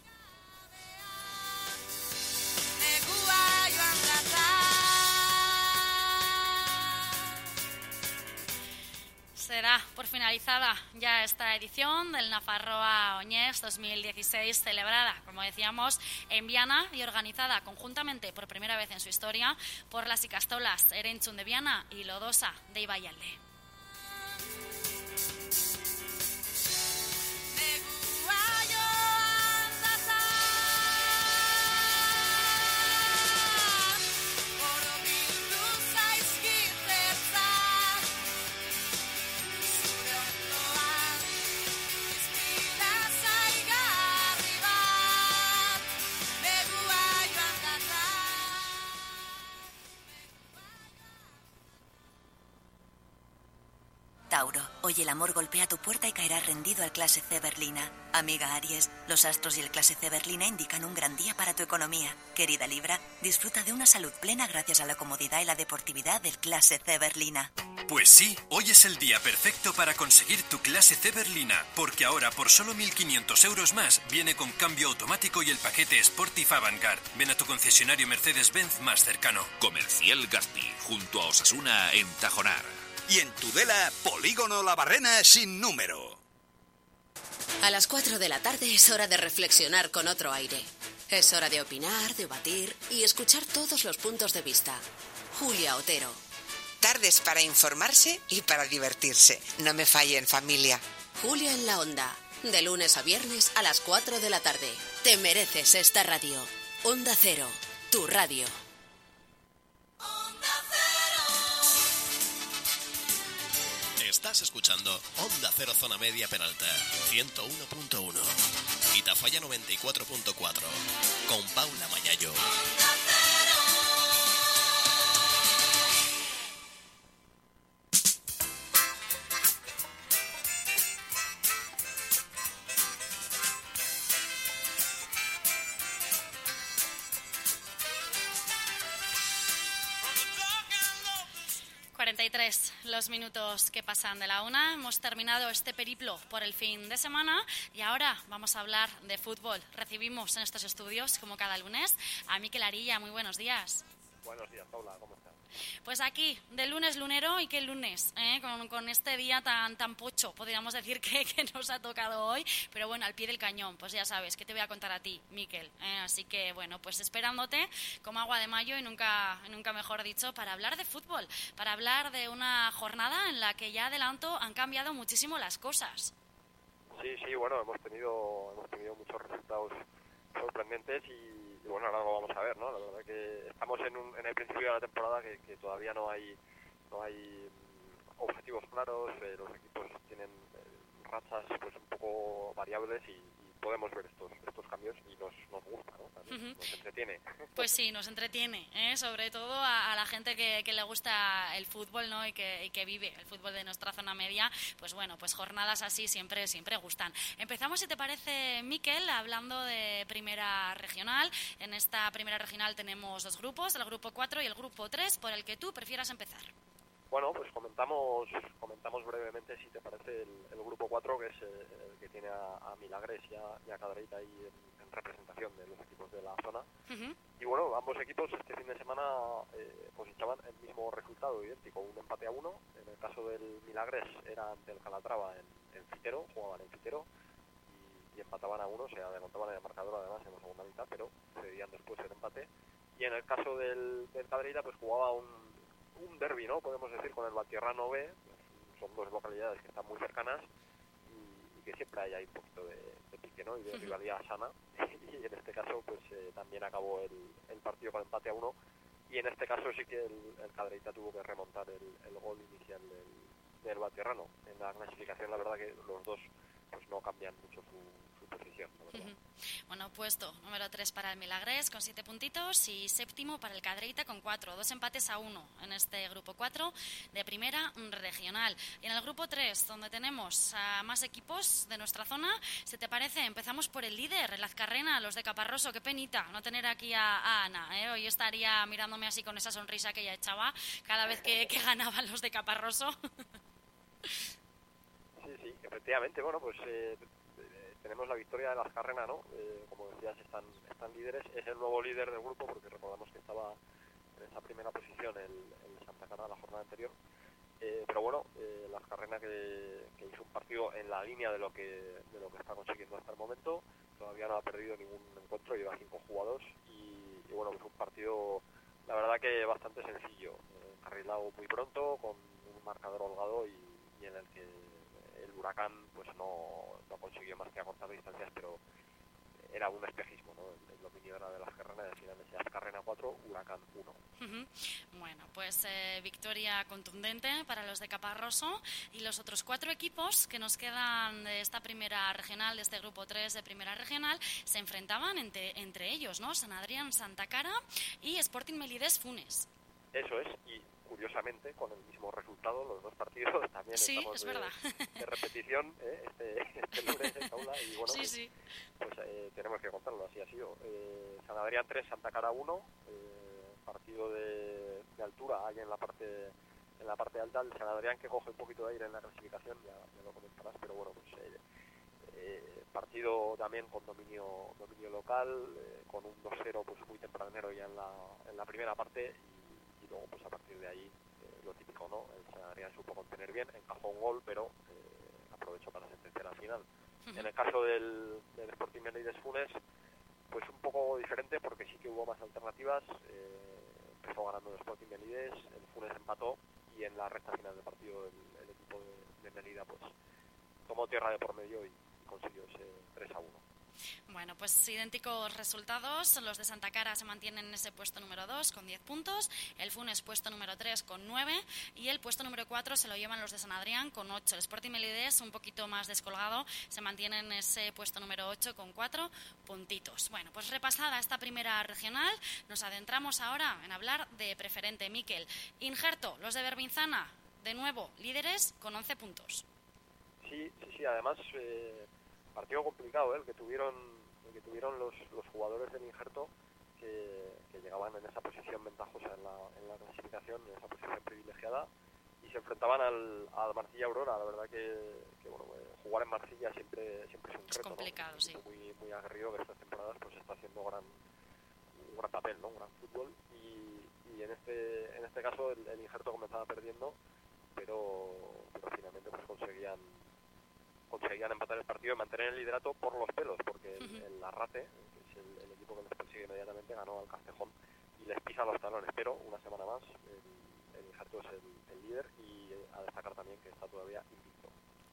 Será por finalizada ya esta edición del Nafarroa Oñés 2016, celebrada, como decíamos, en Viana y organizada conjuntamente por primera vez en su historia por las Ikastolas Erentzun de Viana y Lodosa de Ibaialde. Tauro, hoy el amor golpea tu puerta y caerás rendido al clase C Berlina. Amiga Aries, los astros y el clase C Berlina indican un gran día para tu economía. Querida Libra, disfruta de una salud plena gracias a la comodidad y la deportividad del clase C Berlina. Pues sí, hoy es el día perfecto para conseguir tu clase C Berlina, porque ahora por solo 1.500 euros más viene con cambio automático y el paquete Sportif Avantgarde. Ven a tu concesionario Mercedes-Benz más cercano. Comercial Gazpi, junto a Osasuna en Tajonar. Y en Tudela, Polígono La Barrena sin número. A las 4 de la tarde es hora de reflexionar con otro aire. Es hora de opinar, debatir y escuchar todos los puntos de vista. Julia Otero. Tardes para informarse y para divertirse. No me fallen, familia. Julia en la Onda. De lunes a viernes a las 4 de la tarde. Te mereces esta radio. Onda Cero, tu radio. Estás escuchando Onda Cero Zona Media Peralta 101.1 y Tafalla 94.4 con Paula Mayayo. Los minutos que pasan de la 1. Hemos terminado este periplo por el fin de semana y ahora vamos a hablar de fútbol. Recibimos en estos estudios, como cada lunes, a Mikel Arilla. Muy buenos días. Buenos días, Paula. ¿Cómo estás? Pues aquí, de lunes lunero y qué lunes, con este día tan pocho, podríamos decir que nos ha tocado hoy, pero bueno, al pie del cañón, pues ya sabes, ¿qué te voy a contar a ti, Mikel? Así que bueno, pues esperándote como agua de mayo y nunca mejor dicho, para hablar de fútbol, para hablar de una jornada en la que ya adelanto han cambiado muchísimo las cosas. Sí, bueno, hemos tenido muchos resultados sorprendentes y bueno, ahora lo vamos a ver, ¿no? La verdad que estamos en el principio de la temporada que todavía no hay objetivos claros, los equipos tienen rachas pues un poco variables y podemos ver estos cambios y nos gusta, ¿no? También nos entretiene. Pues sí, nos entretiene, sobre todo a la gente que le gusta el fútbol, ¿no? y que vive el fútbol de nuestra zona media, pues bueno, pues jornadas así siempre gustan. Empezamos, si te parece, Miquel, hablando de primera regional. En esta primera regional tenemos dos grupos, el grupo 4 y el grupo 3, por el que tú prefieras empezar. Bueno, pues comentamos brevemente, si te parece, el grupo 4, que es el que tiene a Milagres y a Cadreita ahí en representación de los equipos de la zona. Y bueno, ambos equipos este fin de semana cosechaban el mismo resultado idéntico, un empate a 1. En el caso del Milagres era ante el Calatrava en Fitero, jugaban en Fitero y empataban a 1, o sea, adelantaban en el marcador además en la segunda mitad, pero cedían después el empate. Y en el caso del Cadreita, pues jugaba un derbi, ¿no? Podemos decir, con el Valtierrano B. Son dos localidades que están muy cercanas y que siempre hay ahí un poquito de pique, ¿no? Y de rivalidad sana. Y en este caso, pues también acabó el partido con empate a 1. Y en este caso sí que el Cadreita tuvo que remontar el gol inicial del Valtierrano. En la clasificación, la verdad que los dos pues no cambian mucho su posición, la verdad. Bueno, puesto número 3 para el Milagres con 7 puntitos y séptimo para el Cadreita con 4, 2 empates a 1 en este grupo 4 de primera regional. Y en el grupo 3, donde tenemos a más equipos de nuestra zona, si te parece, empezamos por el líder, el Azcarrena, los de Caparroso. Qué penita no tener aquí a Ana, ¿eh? Hoy estaría mirándome así con esa sonrisa que ella echaba cada vez que ganaban los de Caparroso. Sí, efectivamente. Bueno, pues tenemos la victoria de la Azcarrena, ¿no? Como decías, están líderes. Es el nuevo líder del grupo, porque recordamos que estaba en esa primera posición el Santa Clara la jornada anterior. Pero bueno, la Azcarrena que hizo un partido en la línea de lo que está consiguiendo hasta el momento. Todavía no ha perdido ningún encuentro, lleva 5 jugados y bueno, pues un partido, la verdad que bastante sencillo. Carrilado muy pronto, con un marcador holgado y en el que el Huracán pues no consiguió más que acortar distancias, pero era un espejismo, ¿no? El dominio era de la Azcarrena, y al final decía Azcarrena 4, Huracán 1. Bueno, pues victoria contundente para los de Caparroso, y los otros 4 equipos que nos quedan de esta primera regional, de este grupo 3 de primera regional, se enfrentaban entre ellos, ¿no? San Adrián, Santa Cara y Sporting Melide Funes. Eso es, y curiosamente con el mismo resultado los dos partidos también sí, estamos es verdad. de repetición este lunes en Saula y bueno, sí. pues tenemos que contarlo, así ha sido. San Adrián 3, Santa Cara 1, partido de altura hay en la parte alta. El San Adrián que coge un poquito de aire en la clasificación, ya lo comentarás, pero bueno, pues partido también con dominio local, con un 2-0 pues muy tempranero ya en la primera parte. Y luego pues a partir de ahí lo típico, ¿no? El San Adrián supo contener bien, encajó un gol, pero aprovechó para sentenciar al final. En el caso del Sporting Melide Funes, pues un poco diferente, porque sí que hubo más alternativas. Empezó ganando el Sporting Melide, el Funes empató y en la recta final del partido el equipo de Melida pues tomó tierra de por medio y consiguió ese 3-1. Bueno, pues idénticos resultados. Los de Santa Cara se mantienen en ese puesto número 2 con 10 puntos, el Funes puesto número 3 con 9 y el puesto número 4 se lo llevan los de San Adrián con 8. El Sporting Melide, un poquito más descolgado, se mantiene en ese puesto número 8 con 4 puntitos. Bueno, pues repasada esta primera regional, nos adentramos ahora en hablar de preferente. Miquel, Injerto, los de Berbinzana, de nuevo, líderes con 11 puntos. Sí, además partido complicado, el que tuvieron los jugadores del Injerto que llegaban en esa posición ventajosa en la clasificación, en esa posición privilegiada, y se enfrentaban al Marcilla Aurora. La verdad que bueno, jugar en Marcilla siempre es un reto, es complicado, ¿no? sí. Muy aguerrido, que estas temporadas pues está haciendo un gran papel, ¿no? Un gran fútbol, y en este caso el Injerto comenzaba perdiendo, pero finalmente pues conseguían empatar el partido y mantener el liderato por los pelos, porque el Arrate, que es el equipo que les persigue inmediatamente, ganó al Castejón y les pisa los talones, pero una semana más el Injerto es el líder, y a destacar también que está todavía invicto.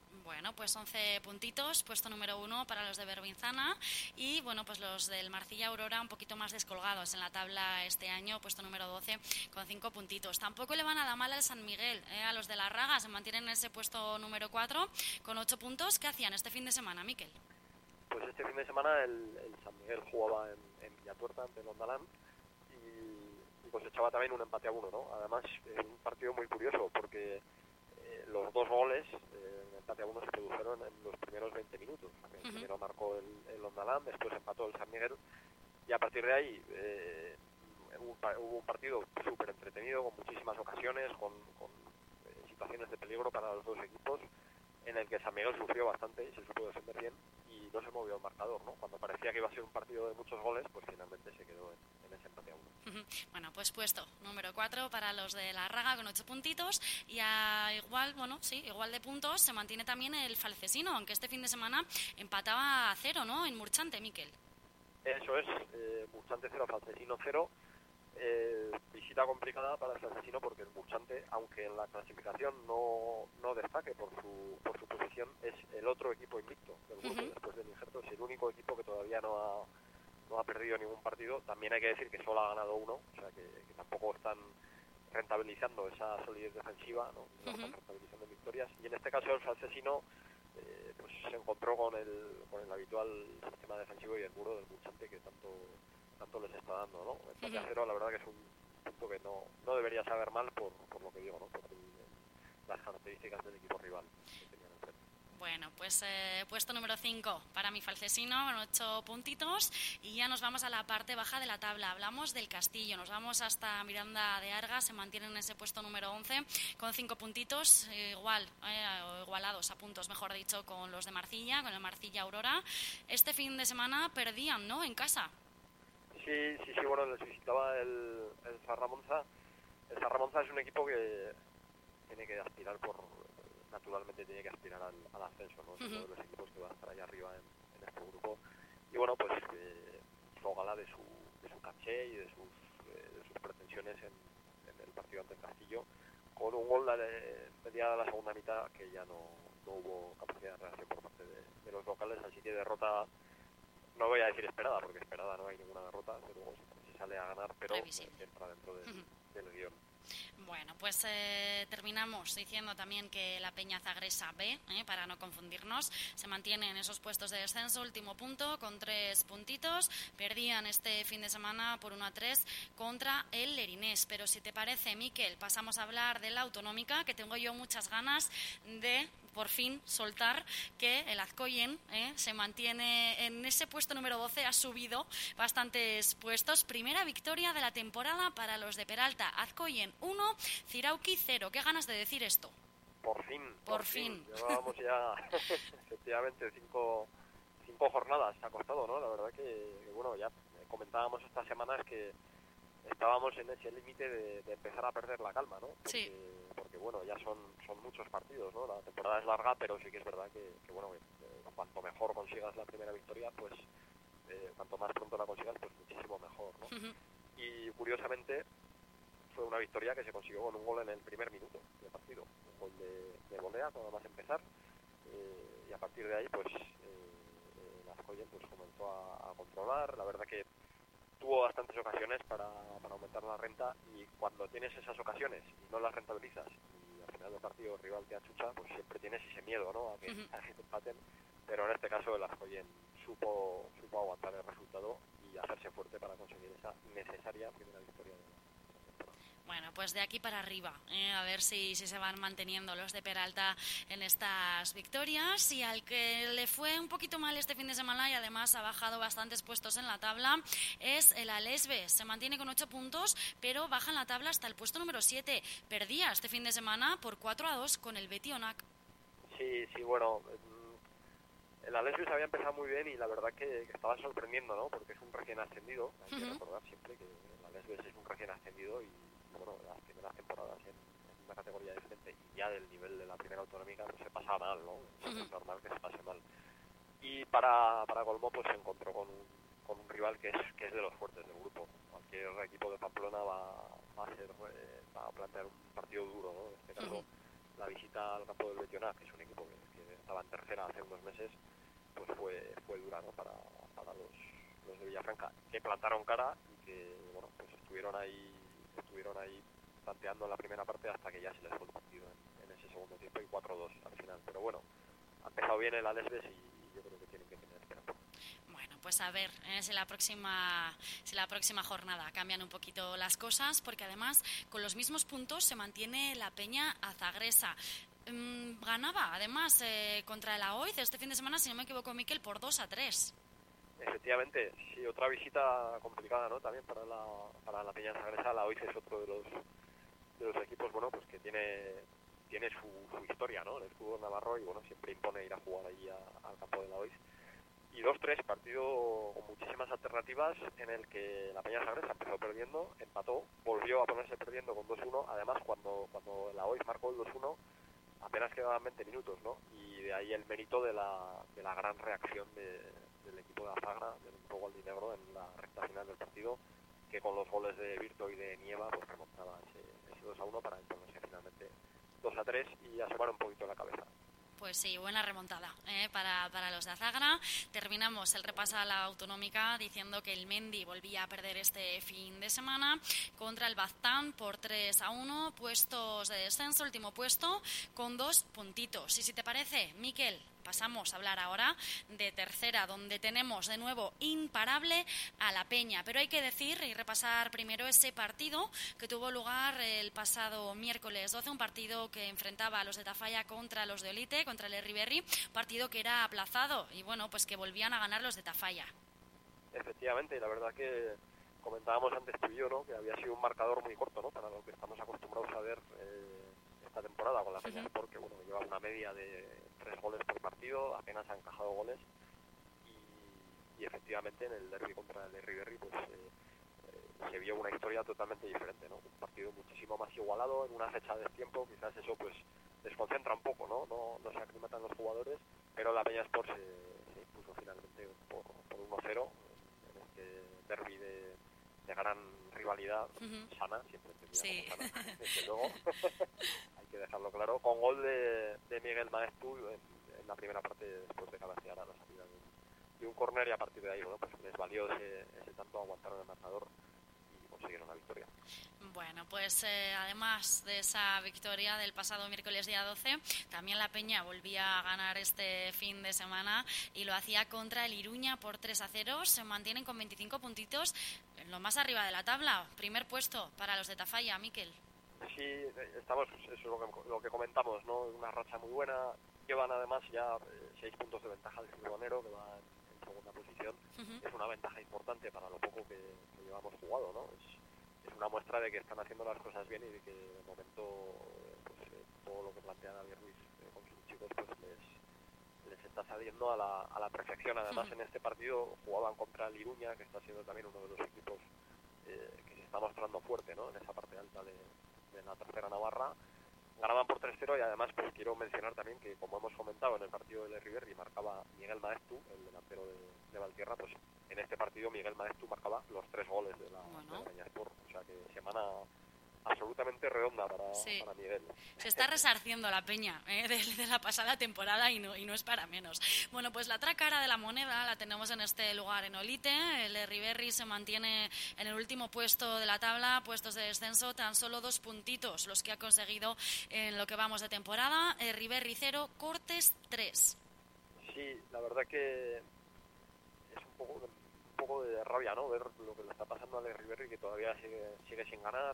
Bueno, pues 11 puntitos, puesto número 1 para los de Berbinzana y bueno, pues los del Marcilla Aurora un poquito más descolgados en la tabla este año, puesto número 12 con 5 puntitos. Tampoco le va nada mal al San Miguel, a los de La Raga se mantienen en ese puesto número 4 con 8 puntos. ¿Qué hacían este fin de semana, Miquel? Pues este fin de semana el San Miguel jugaba en Villatuerta ante el Ondalán y cosechaba también un empate a 1, ¿no? Además, un partido muy curioso porque los 2 goles en empate a 1 se produjeron en los primeros 20 minutos. El primero marcó el Ondalán, después empató el San Miguel y a partir de ahí hubo un partido súper entretenido, con muchísimas ocasiones, con situaciones de peligro para los dos equipos, en el que San Miguel sufrió bastante y se supo defender bien y no se movió el marcador, ¿no? Cuando parecía que iba a ser un partido de muchos goles, pues finalmente se quedó en ese empate a 1. Bueno, pues puesto número 4 para los de La Raga con 8 puntitos y igual de puntos se mantiene también el Falcesino, aunque este fin de semana empataba a 0, ¿no? En Murchante, Miquel. Eso es, Murchante 0, Falcesino 0. Visita complicada para el Falcesino porque el Murchante, aunque en la clasificación no destaque por su posición, es el otro equipo invicto del grupo. Después del Injerto es el único equipo que todavía no ha perdido ningún partido. También hay que decir que solo ha ganado 1, o sea que tampoco están rentabilizando esa solidez defensiva, ¿no? No están rentabilizando victorias. Y en este caso el Falcesino pues se encontró con el habitual sistema defensivo y el muro del Murchante que tanto les está dando, ¿no? El empate a 0 la verdad que es un punto que no debería saber mal por lo que digo, ¿no? Por las características del equipo rival que tenían enfrente. Bueno, pues puesto número 5 para mi Falcesino con 8 puntitos y ya nos vamos a la parte baja de la tabla. Hablamos del Castillo, nos vamos hasta Miranda de Arga, se mantienen en ese puesto número 11 con 5 puntitos, igualados a puntos, mejor dicho, con los de Marcilla, con el Marcilla Aurora. Este fin de semana perdían, ¿no?, en casa. Sí, bueno, les visitaba el Zarramonza. El Zarramonza es un equipo que tiene que aspirar naturalmente tiene que aspirar al ascenso, ¿no? Es uno de los equipos que va a estar ahí arriba en este grupo. Y bueno, pues hizo gala de su caché y de sus pretensiones en el partido ante el Castillo, con un gol mediada la segunda mitad que ya no hubo capacidad de reacción por parte de los locales, así que derrota, no voy a decir esperada, porque esperada no hay ninguna derrota, pero luego se sale a ganar, pero entra dentro del guión. Bueno, pues terminamos diciendo también que la Peña Zagresa B, para no confundirnos, se mantiene en esos puestos de descenso, último punto, con 3 puntitos. Perdían este fin de semana por 1-3 contra el Lerinés. Pero si te parece, Miquel, pasamos a hablar de la Autonómica, que tengo yo muchas ganas de por fin soltar que el Azcoyen se mantiene en ese puesto número 12, ha subido bastantes puestos. Primera victoria de la temporada para los de Peralta. Azcoyen 1, Zirauki 0. ¿Qué ganas de decir esto? Por fin. Por fin. Llevábamos ya efectivamente 5 jornadas, ha costado, ¿no? La verdad que bueno, ya comentábamos estas semanas que estábamos en ese límite de empezar a perder la calma, ¿no? Porque bueno, ya son muchos partidos, ¿no? La temporada es larga, pero sí que es verdad que bueno, cuanto mejor consigas la primera victoria, pues cuanto más pronto la consigas, pues muchísimo mejor, ¿no? Y curiosamente fue una victoria que se consiguió con un gol en el primer minuto del partido, un gol de volea nada más empezar, y a partir de ahí pues el Azcoyen pues comenzó a controlar. La verdad que tuvo bastantes ocasiones para aumentar la renta, y cuando tienes esas ocasiones y no las rentabilizas y al final del partido el rival te achucha, pues siempre tienes ese miedo, ¿no? a que te empaten, pero en este caso el Azcoyen supo aguantar el resultado y hacerse fuerte para conseguir esa necesaria primera victoria de la temporada. Bueno, pues de aquí para arriba, a ver si se van manteniendo los de Peralta en estas victorias. Y al que le fue un poquito mal este fin de semana y además ha bajado bastantes puestos en la tabla es el Alesbe. Se mantiene con 8 puntos, pero baja en la tabla hasta el puesto número 7. Perdía este fin de semana por 4-2 con el Betionac. Sí, bueno, el Alesbe se había empezado muy bien y la verdad que estaba sorprendiendo, ¿no? Porque es un recién ascendido. Hay que recordar siempre que el Alesbe es un recién ascendido y bueno, las primeras temporadas en una categoría diferente y ya del nivel de la primera autonómica pues se pasa mal, ¿no? Es normal que se pase mal. Y para colmo pues se encontró con un rival que es de los fuertes del grupo. Cualquier equipo de Pamplona va a plantear un partido duro, ¿no? En este caso la visita al campo del Betionac, que es un equipo que estaba en tercera hace unos meses, pues fue dura, ¿no? para los de Villafranca, que plantaron cara y que, bueno, pues estuvieron ahí tanteando en la primera parte hasta que ya se les fue el partido en ese segundo tiempo y 4-2 al final. Pero bueno, ha empezado bien el Alesves y yo creo que tienen que tener esperanza. Bueno, pues a ver si la próxima jornada cambian un poquito las cosas, porque además con los mismos puntos se mantiene la Peña Azagresa. Ganaba además contra el AOIZ este fin de semana, si no me equivoco, Miquel, por 2-3. Efectivamente, sí, otra visita complicada, ¿no? También para la Peña Azagresa. La AOIZ es otro de los equipos, bueno, pues que tiene su historia, ¿no? El fútbol navarro, y bueno, siempre impone ir a jugar allí al campo de la AOIZ. Y 2-3, partido con muchísimas alternativas, en el que la Peña Azagresa empezó perdiendo, empató, volvió a ponerse perdiendo con 2-1. Además, cuando la AOIZ marcó el 2-1, apenas quedaban 20 minutos, ¿no? Y de ahí el mérito de la gran reacción del equipo de Azagra, del equipo gualdinegro, en la recta final del partido, que con los goles de Virto y de Nieva pues remontaba ese 2-1 para imponerse finalmente 2-3 y asomar un poquito la cabeza. Pues sí, buena remontada para los de Azagra. Terminamos el repaso a la autonómica diciendo que el Mendi volvía a perder este fin de semana contra el Baztán por 3-1, puestos de descenso, último puesto con 2 puntitos. Y si te parece, Miquel, pasamos a hablar ahora de tercera, donde tenemos de nuevo imparable a la Peña. Pero hay que decir y repasar primero ese partido que tuvo lugar el pasado miércoles 12, un partido que enfrentaba a los de Tafalla contra los de Olite, contra el Erriberri, partido que era aplazado y bueno, pues que volvían a ganar los de Tafalla. Efectivamente, y la verdad que comentábamos antes tú y yo, ¿no? Que había sido un marcador muy corto, ¿no? Para lo que estamos acostumbrados a ver esta temporada con la Peña Sport, que bueno, lleva una media de 3 goles por partido, apenas ha encajado goles, y efectivamente en el derbi contra el Erriberri pues se vio una historia totalmente diferente, ¿no? Un partido muchísimo más igualado, en una fecha de tiempo, quizás eso pues desconcentra un poco, no se aclimatan los jugadores, pero la Peña Sport se impuso finalmente por 1-0 en este derbi de gran rivalidad, sana, siempre entendida como sana, desde luego, hay que dejarlo claro, con gol de Miguel Maestu en la primera parte, después de cabecear a la salida de un córner, y a partir de ahí, bueno, pues les valió ese tanto, aguantaron el marcador y consiguieron la victoria. Bueno, pues además de esa victoria del pasado miércoles día 12, también la Peña volvía a ganar este fin de semana y lo hacía contra el Iruña por 3-0. Se mantienen con 25 puntitos en lo más arriba de la tabla. Primer puesto para los de Tafalla, Miquel. Sí, estamos, eso es lo que comentamos, ¿no? Una racha muy buena. Llevan además ya 6 puntos de ventaja del Furgonero, que va en segunda posición. Es una ventaja importante para lo poco que llevamos jugado, ¿no? Es una muestra de que están haciendo las cosas bien y de que de momento pues, todo lo que plantea David Ruiz con sus chicos pues les está saliendo a la perfección. Además, en este partido jugaban contra el Iruña, que está siendo también uno de los equipos que se está mostrando fuerte, ¿no? En esa parte alta de la tercera Navarra. Ganaban por 3-0 y además pues quiero mencionar también que, como hemos comentado en el partido del Erriberri, marcaba Miguel Maestu, el delantero de Valtierra, pues en este partido Miguel Maestu marcaba los 3 goles de la Peña Sport, o sea que semana absolutamente redonda para Miguel. Se está resarciendo la Peña de la pasada temporada y no es para menos. Bueno, pues la otra cara de la moneda la tenemos en este lugar, en Olite. El Erriberri se mantiene en el último puesto de la tabla, puestos de descenso, tan solo 2 puntitos los que ha conseguido en lo que vamos de temporada. Erriberri 0, Cortes 3. Sí, la verdad que es un poco de rabia, ¿no? Ver lo que le está pasando al Erriberri, que todavía sigue sin ganar.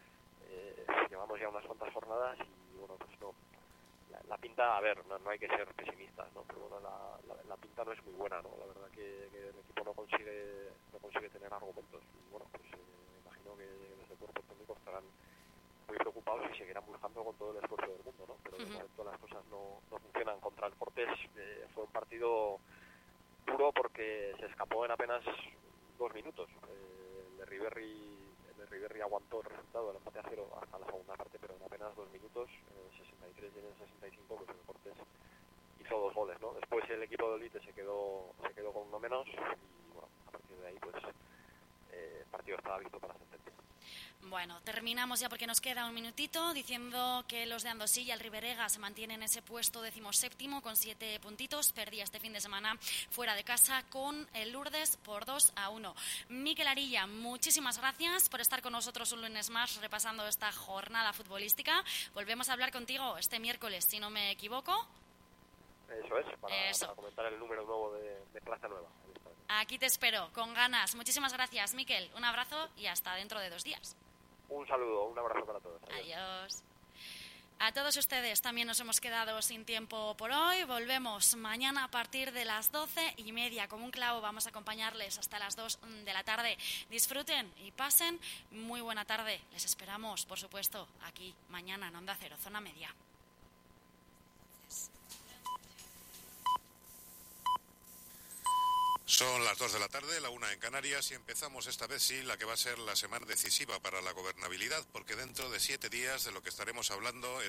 Llevamos ya unas cuantas jornadas y bueno, pues no, la pinta, a ver, no hay que ser pesimistas, ¿no? Pero bueno, la pinta no es muy buena, ¿no? La verdad que el equipo no consigue tener argumentos y bueno, pues me imagino que desde cuerpos técnicos estarán muy preocupados y seguirán buscando con todo el esfuerzo del mundo, ¿no? Pero de momento las cosas no funcionan. Contra el Cortés fue un partido duro porque se escapó en apenas 2 minutos. El Erriberri aguantó el resultado del empate a 0 hasta la segunda parte, pero en apenas 2 minutos, en el 63 y en el 65, pues el Cortés hizo 2 goles, ¿no? Después el equipo de Olite se quedó con uno menos y bueno, a partir de ahí pues el partido estaba listo para sentencia. Bueno, terminamos ya porque nos queda un minutito diciendo que los de Andosilla, el Riberega, se mantienen en ese puesto 17º con 7 puntitos. Perdía este fin de semana fuera de casa con el Lourdes por 2-1. Mikel Arilla, muchísimas gracias por estar con nosotros un lunes más repasando esta jornada futbolística. Volvemos a hablar contigo este miércoles, si no me equivoco. Eso es, para comentar el número nuevo de Plaza Nueva. Aquí te espero, con ganas. Muchísimas gracias, Mikel. Un abrazo y hasta dentro de 2 días. Un saludo, un abrazo para todos. Adiós. A todos ustedes también nos hemos quedado sin tiempo por hoy. Volvemos mañana a partir de las 12:30. Como un clavo vamos a acompañarles hasta las 2 de la tarde. Disfruten y pasen muy buena tarde. Les esperamos, por supuesto, aquí mañana en Onda Cero, Zona Media. Son las 2 de la tarde, la 1 en Canarias, y empezamos esta vez sí la que va a ser la semana decisiva para la gobernabilidad, porque dentro de 7 días de lo que estaremos hablando